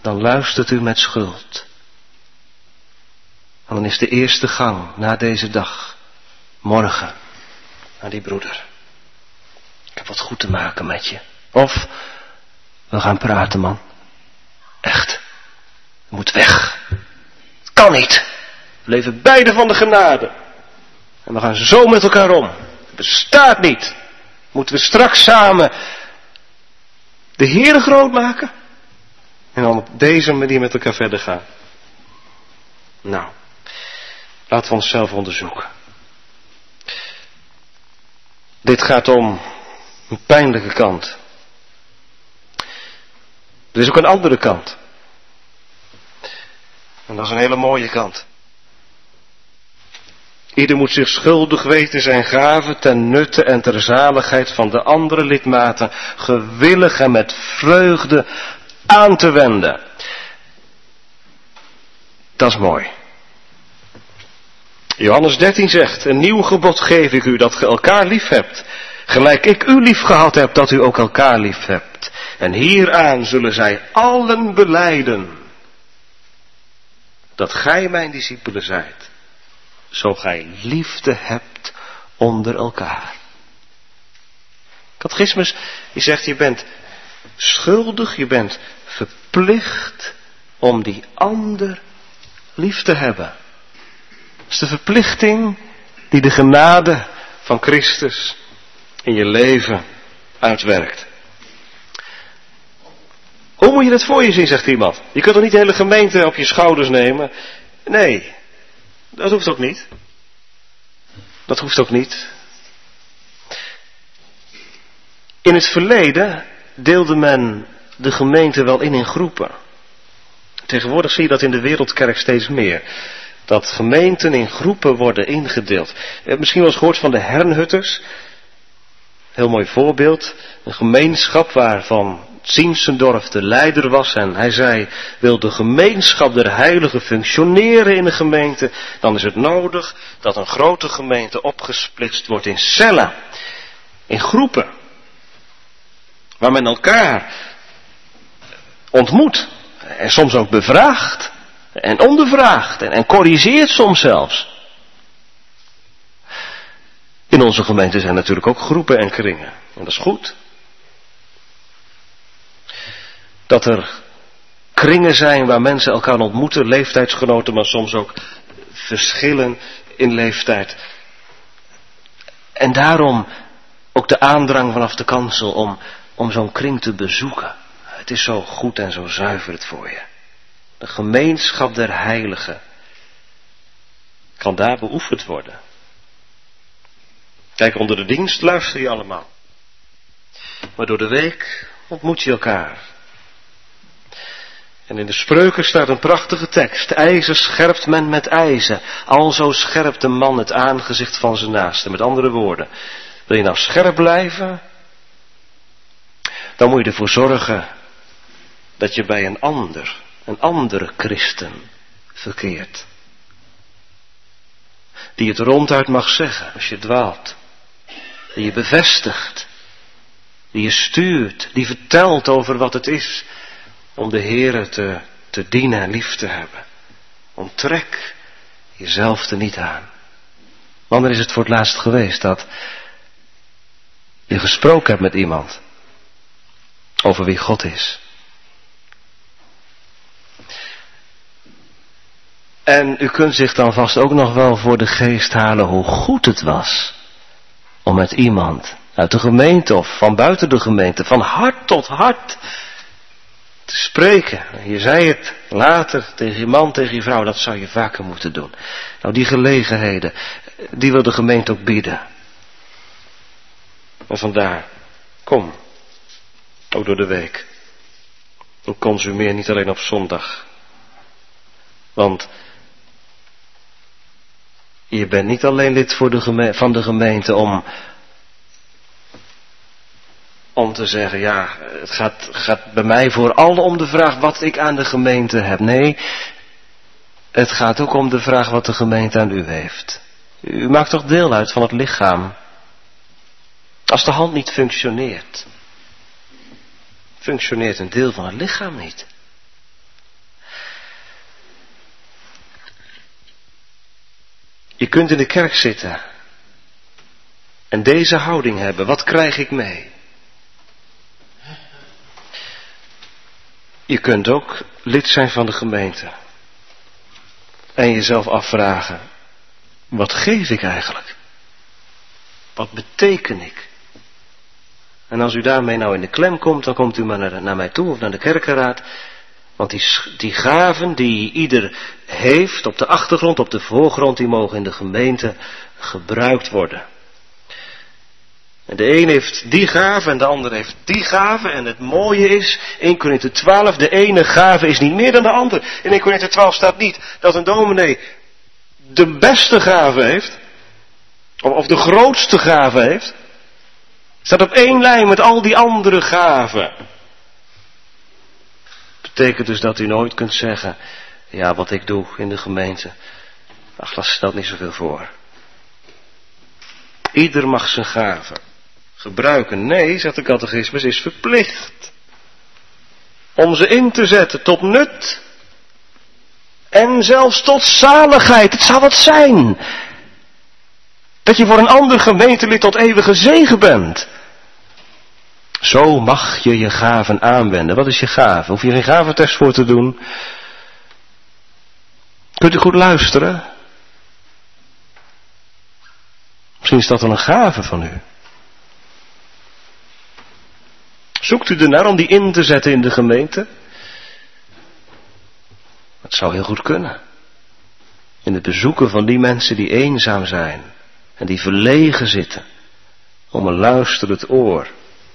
dan luistert u met schuld. En dan is de eerste gang na deze dag, morgen, naar die broeder. Ik heb wat goed te maken met je. Of, we gaan praten, man. Echt. Je moet weg. Het kan niet. We leven beide van de genade. En we gaan zo met elkaar om. Het bestaat niet. Moeten we straks samen de Heere groot maken? En dan op deze manier met elkaar verder gaan. Nou, laten we onszelf onderzoeken. Dit gaat om een pijnlijke kant. Er is ook een andere kant. En dat is een hele mooie kant. Ieder moet zich schuldig weten zijn gaven ten nutte en ter zaligheid van de andere lidmaten gewillig en met vreugde aan te wenden. Dat is mooi. Johannes 13 zegt, een nieuw gebod geef ik u, dat ge elkaar lief hebt. Gelijk ik u lief gehad heb, dat u ook elkaar lief hebt. En hieraan zullen zij allen belijden, dat gij mijn discipelen zijt, zo gij liefde hebt onder elkaar. Catechismus, die zegt, je bent schuldig, je bent verplicht om die ander lief te hebben. Dat is de verplichting die de genade van Christus in je leven uitwerkt. Hoe moet je dat voor je zien, zegt iemand. Je kunt toch niet de hele gemeente op je schouders nemen? Nee, dat hoeft ook niet. Dat hoeft ook niet. In het verleden deelde men de gemeente wel in groepen. Tegenwoordig zie je dat in de wereldkerk steeds meer. Dat gemeenten in groepen worden ingedeeld. Misschien wel eens gehoord van de Herrnhutters. Heel mooi voorbeeld. Een gemeenschap waarvan Zinzendorf de leider was. En hij zei, wil de gemeenschap der heiligen functioneren in een gemeente, dan is het nodig dat een grote gemeente opgesplitst wordt in cellen. In groepen. Waar men elkaar ontmoet. En soms ook bevraagt. En ondervraagt. En corrigeert soms zelfs. In onze gemeente zijn natuurlijk ook groepen en kringen. En dat is goed. Dat er kringen zijn waar mensen elkaar ontmoeten, leeftijdsgenoten, maar soms ook verschillen in leeftijd. En daarom ook de aandrang vanaf de kansel om zo'n kring te bezoeken. Het is zo goed en zo zuiver het voor je. De gemeenschap der heiligen kan daar beoefend worden. Kijk, onder de dienst luister je allemaal. Maar door de week ontmoet je elkaar. En in de Spreuken staat een prachtige tekst. IJzer scherpt men met ijzer. Alzo scherpt de man het aangezicht van zijn naaste. Met andere woorden, wil je nou scherp blijven? Dan moet je ervoor zorgen dat je bij een andere christen verkeert. Die het ronduit mag zeggen als je dwaalt. Die je bevestigt. Die je stuurt. Die vertelt over wat het is om de Heere te dienen en lief te hebben. Onttrek jezelf er niet aan. Wanneer is het voor het laatst geweest dat je gesproken hebt met iemand over wie God is? En u kunt zich dan vast ook nog wel voor de geest halen hoe goed het was om met iemand uit de gemeente of van buiten de gemeente, van hart tot hart te spreken. Je zei het later tegen je man, tegen je vrouw, dat zou je vaker moeten doen. Nou, die gelegenheden, die wil de gemeente ook bieden. En vandaar, kom, ook door de week. En consumeer niet alleen op zondag. Want je bent niet alleen lid van de gemeente om te zeggen, ja, het gaat bij mij vooral om de vraag wat ik aan de gemeente heb. Nee, het gaat ook om de vraag wat de gemeente aan u heeft. U maakt toch deel uit van het lichaam. Als de hand niet functioneert, functioneert een deel van het lichaam niet. Je kunt in de kerk zitten en deze houding hebben. Wat krijg ik mee? Je kunt ook lid zijn van de gemeente en jezelf afvragen, wat geef ik eigenlijk? Wat beteken ik? En als u daarmee nou in de klem komt, dan komt u maar naar mij toe of naar de kerkenraad. Want die gaven die ieder heeft op de achtergrond, op de voorgrond, die mogen in de gemeente gebruikt worden. En de een heeft die gave en de ander heeft die gave. En het mooie is, 1 Korinthe 12, de ene gave is niet meer dan de ander. In 1 Korinthe 12 staat niet dat een dominee de beste gave heeft. Of de grootste gave heeft. Staat op één lijn met al die andere gaven. Betekent dus dat u nooit kunt zeggen, ja, wat ik doe in de gemeente, ach, dat stelt niet zoveel voor. Ieder mag zijn gaven gebruiken. Nee, zegt de catechismus, is verplicht om ze in te zetten tot nut en zelfs tot zaligheid. Het zou wat zijn dat je voor een ander gemeentelid tot eeuwige zegen bent. Zo mag je je gaven aanwenden. Wat is je gave? Hoef je geen gaventest voor te doen. Kunt u goed luisteren? Misschien is dat wel een gave van u. Zoekt u ernaar om die in te zetten in de gemeente? Dat zou heel goed kunnen. In het bezoeken van die mensen die eenzaam zijn. En die verlegen zitten. Om een luisterend oor.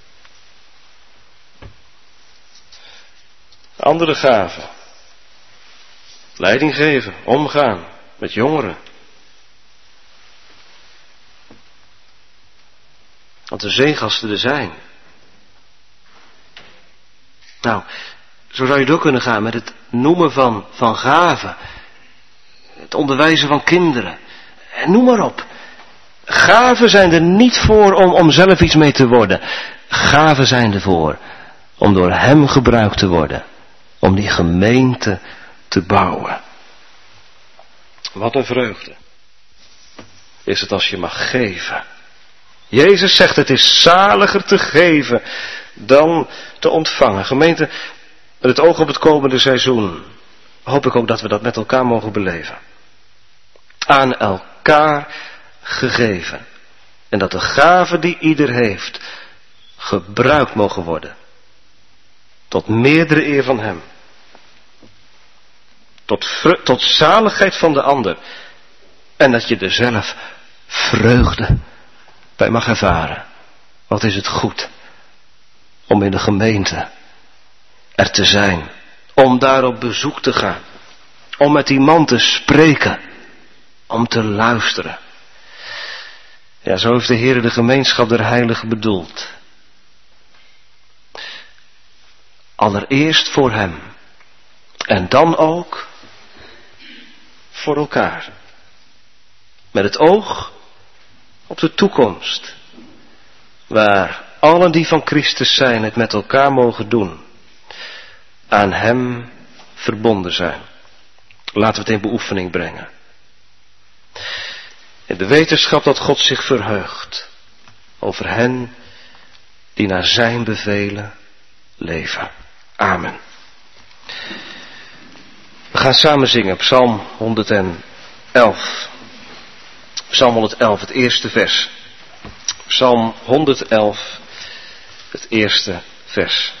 Andere gaven. Leiding geven, omgaan met jongeren. Want de zeegasten er zijn. Nou, zo zou je door kunnen gaan met het noemen van gaven. Het onderwijzen van kinderen. En noem maar op. Gaven zijn er niet voor om zelf iets mee te worden. Gaven zijn ervoor om door hem gebruikt te worden. Om die gemeente te bouwen. Wat een vreugde is het als je mag geven. Jezus zegt, het is zaliger te geven dan te ontvangen. Gemeente, met het oog op het komende seizoen hoop ik ook dat we dat met elkaar mogen beleven. Aan elkaar gegeven. En dat de gaven die ieder heeft gebruikt mogen worden. Tot meerdere eer van hem. Tot zaligheid van de ander. En dat je er zelf vreugde bij mag ervaren. Wat is het goed om in de gemeente er te zijn. Om daar op bezoek te gaan. Om met die man te spreken. Om te luisteren. Ja, zo heeft de Heer de gemeenschap der heiligen bedoeld. Allereerst voor hem. En dan ook voor elkaar. Met het oog op de toekomst. Waar allen die van Christus zijn het met elkaar mogen doen. Aan hem verbonden zijn. Laten we het in beoefening brengen. In de wetenschap dat God zich verheugt. Over hen die naar zijn bevelen leven. Amen. We gaan samen zingen, Psalm 111. Psalm 111, het eerste vers. Psalm 111, het eerste vers.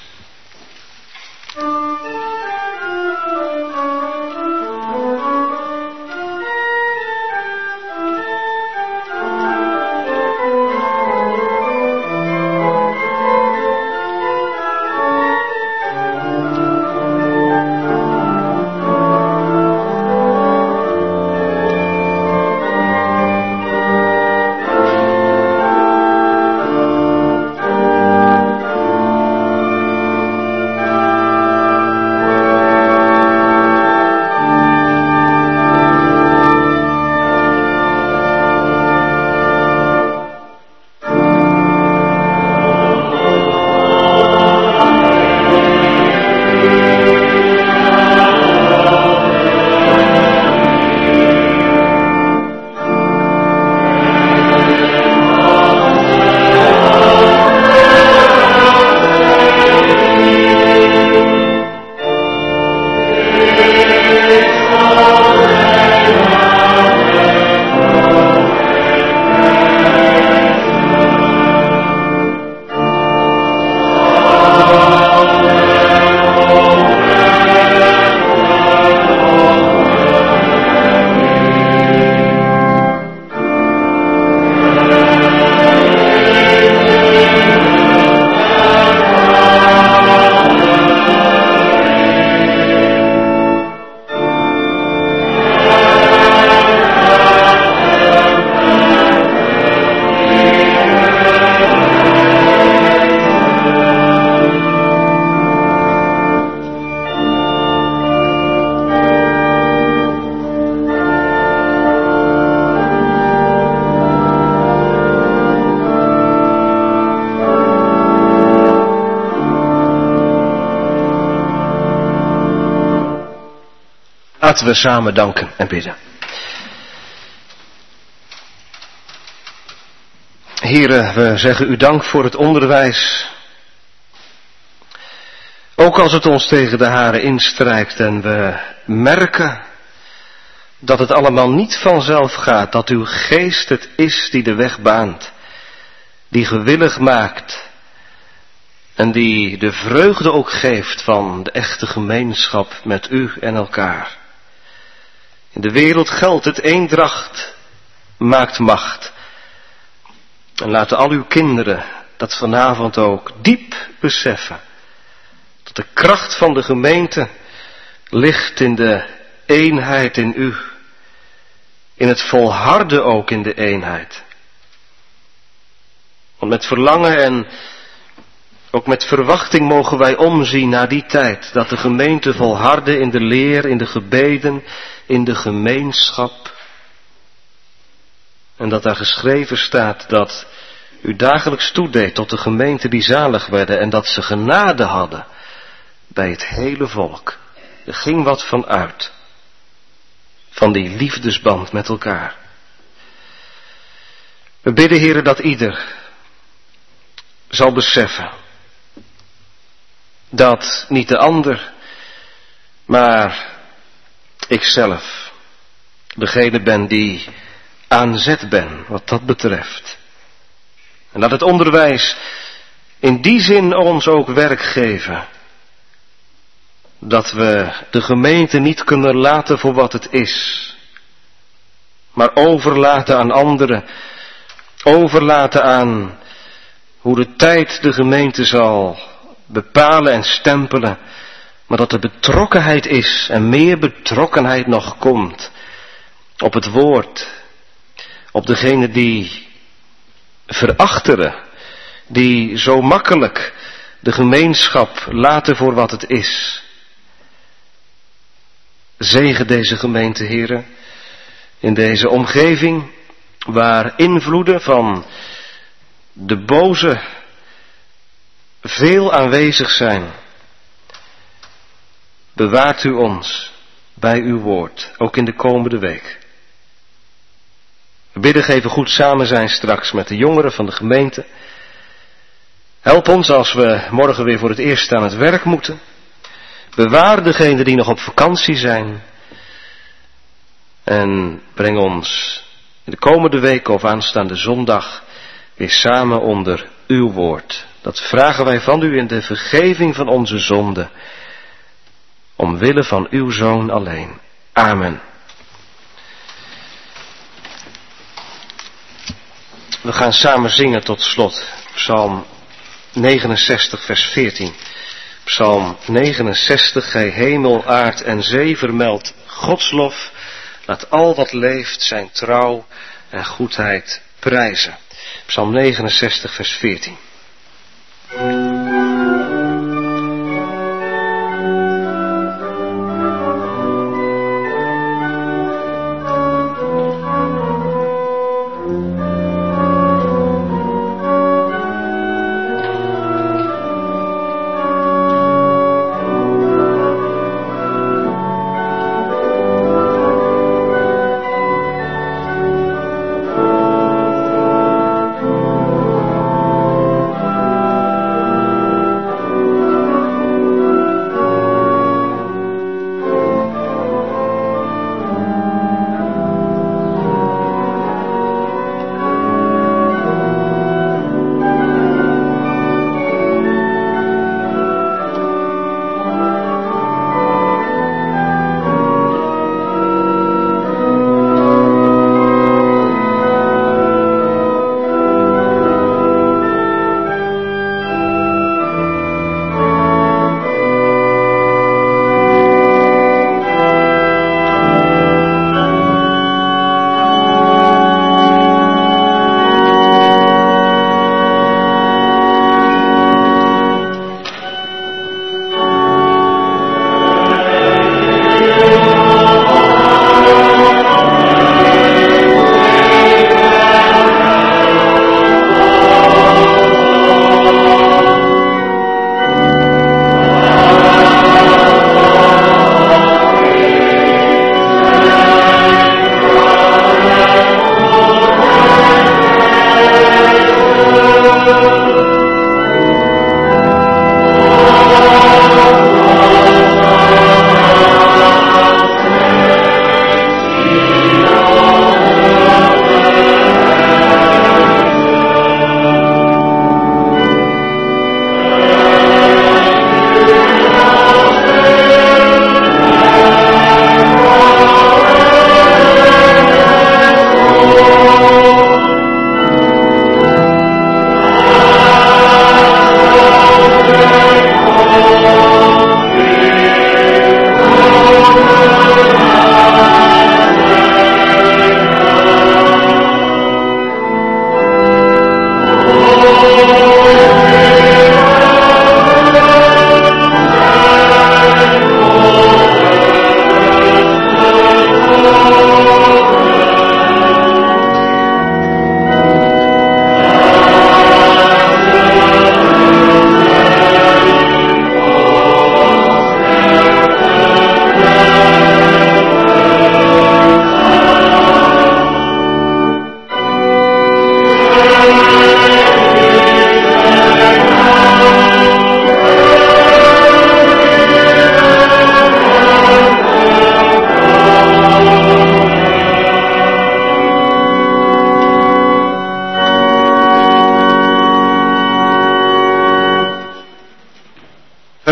Laten we samen danken en bidden. Here, we zeggen u dank voor het onderwijs. Ook als het ons tegen de haren instrijkt en we merken dat het allemaal niet vanzelf gaat, dat uw geest het is die de weg baant, die gewillig maakt en die de vreugde ook geeft van de echte gemeenschap met u en elkaar. In de wereld geldt het: eendracht maakt macht. En laten al uw kinderen dat vanavond ook diep beseffen, dat de kracht van de gemeente ligt in de eenheid in u, in het volharden ook in de eenheid. Want met verlangen en ook met verwachting mogen wij omzien naar die tijd dat de gemeente volhardde in de leer, in de gebeden, in de gemeenschap. En dat daar geschreven staat dat u dagelijks toedeed tot de gemeente die zalig werden en dat ze genade hadden bij het hele volk. Er ging wat van uit, van die liefdesband met elkaar. We bidden, Heere, dat ieder zal beseffen dat niet de ander, maar ikzelf degene ben die aan zet ben wat dat betreft. En dat het onderwijs in die zin ons ook werk geven, dat we de gemeente niet kunnen laten voor wat het is, maar overlaten aan anderen, overlaten aan hoe de tijd de gemeente zal bepalen en stempelen, maar dat er betrokkenheid is en meer betrokkenheid nog komt op het woord, op degene die verachteren, die zo makkelijk de gemeenschap laten voor wat het is. Zegen deze gemeente, Heere, in deze omgeving waar invloeden van de boze veel aanwezig zijn. Bewaart u ons bij uw woord, ook in de komende week. We bidden, geven goed samen zijn straks met de jongeren van de gemeente. Help ons als we morgen weer voor het eerst aan het werk moeten. Bewaar degenen die nog op vakantie zijn. En breng ons in de komende week of aanstaande zondag weer samen onder uw woord. Dat vragen wij van u in de vergeving van onze zonden, omwille van uw Zoon alleen. Amen. We gaan samen zingen tot slot. Psalm 69 vers 14. Psalm 69, gij hemel, aard en zee vermeldt Gods lof. Laat al wat leeft zijn trouw en goedheid prijzen. Psalm 69 vers 14.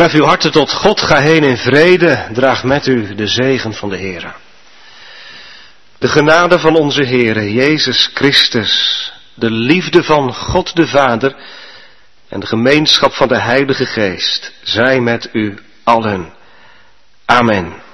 Verhef uw harten tot God, ga heen in vrede, draag met u de zegen van de Heere. De genade van onze Heere Jezus Christus, de liefde van God de Vader en de gemeenschap van de Heilige Geest, zij met u allen. Amen.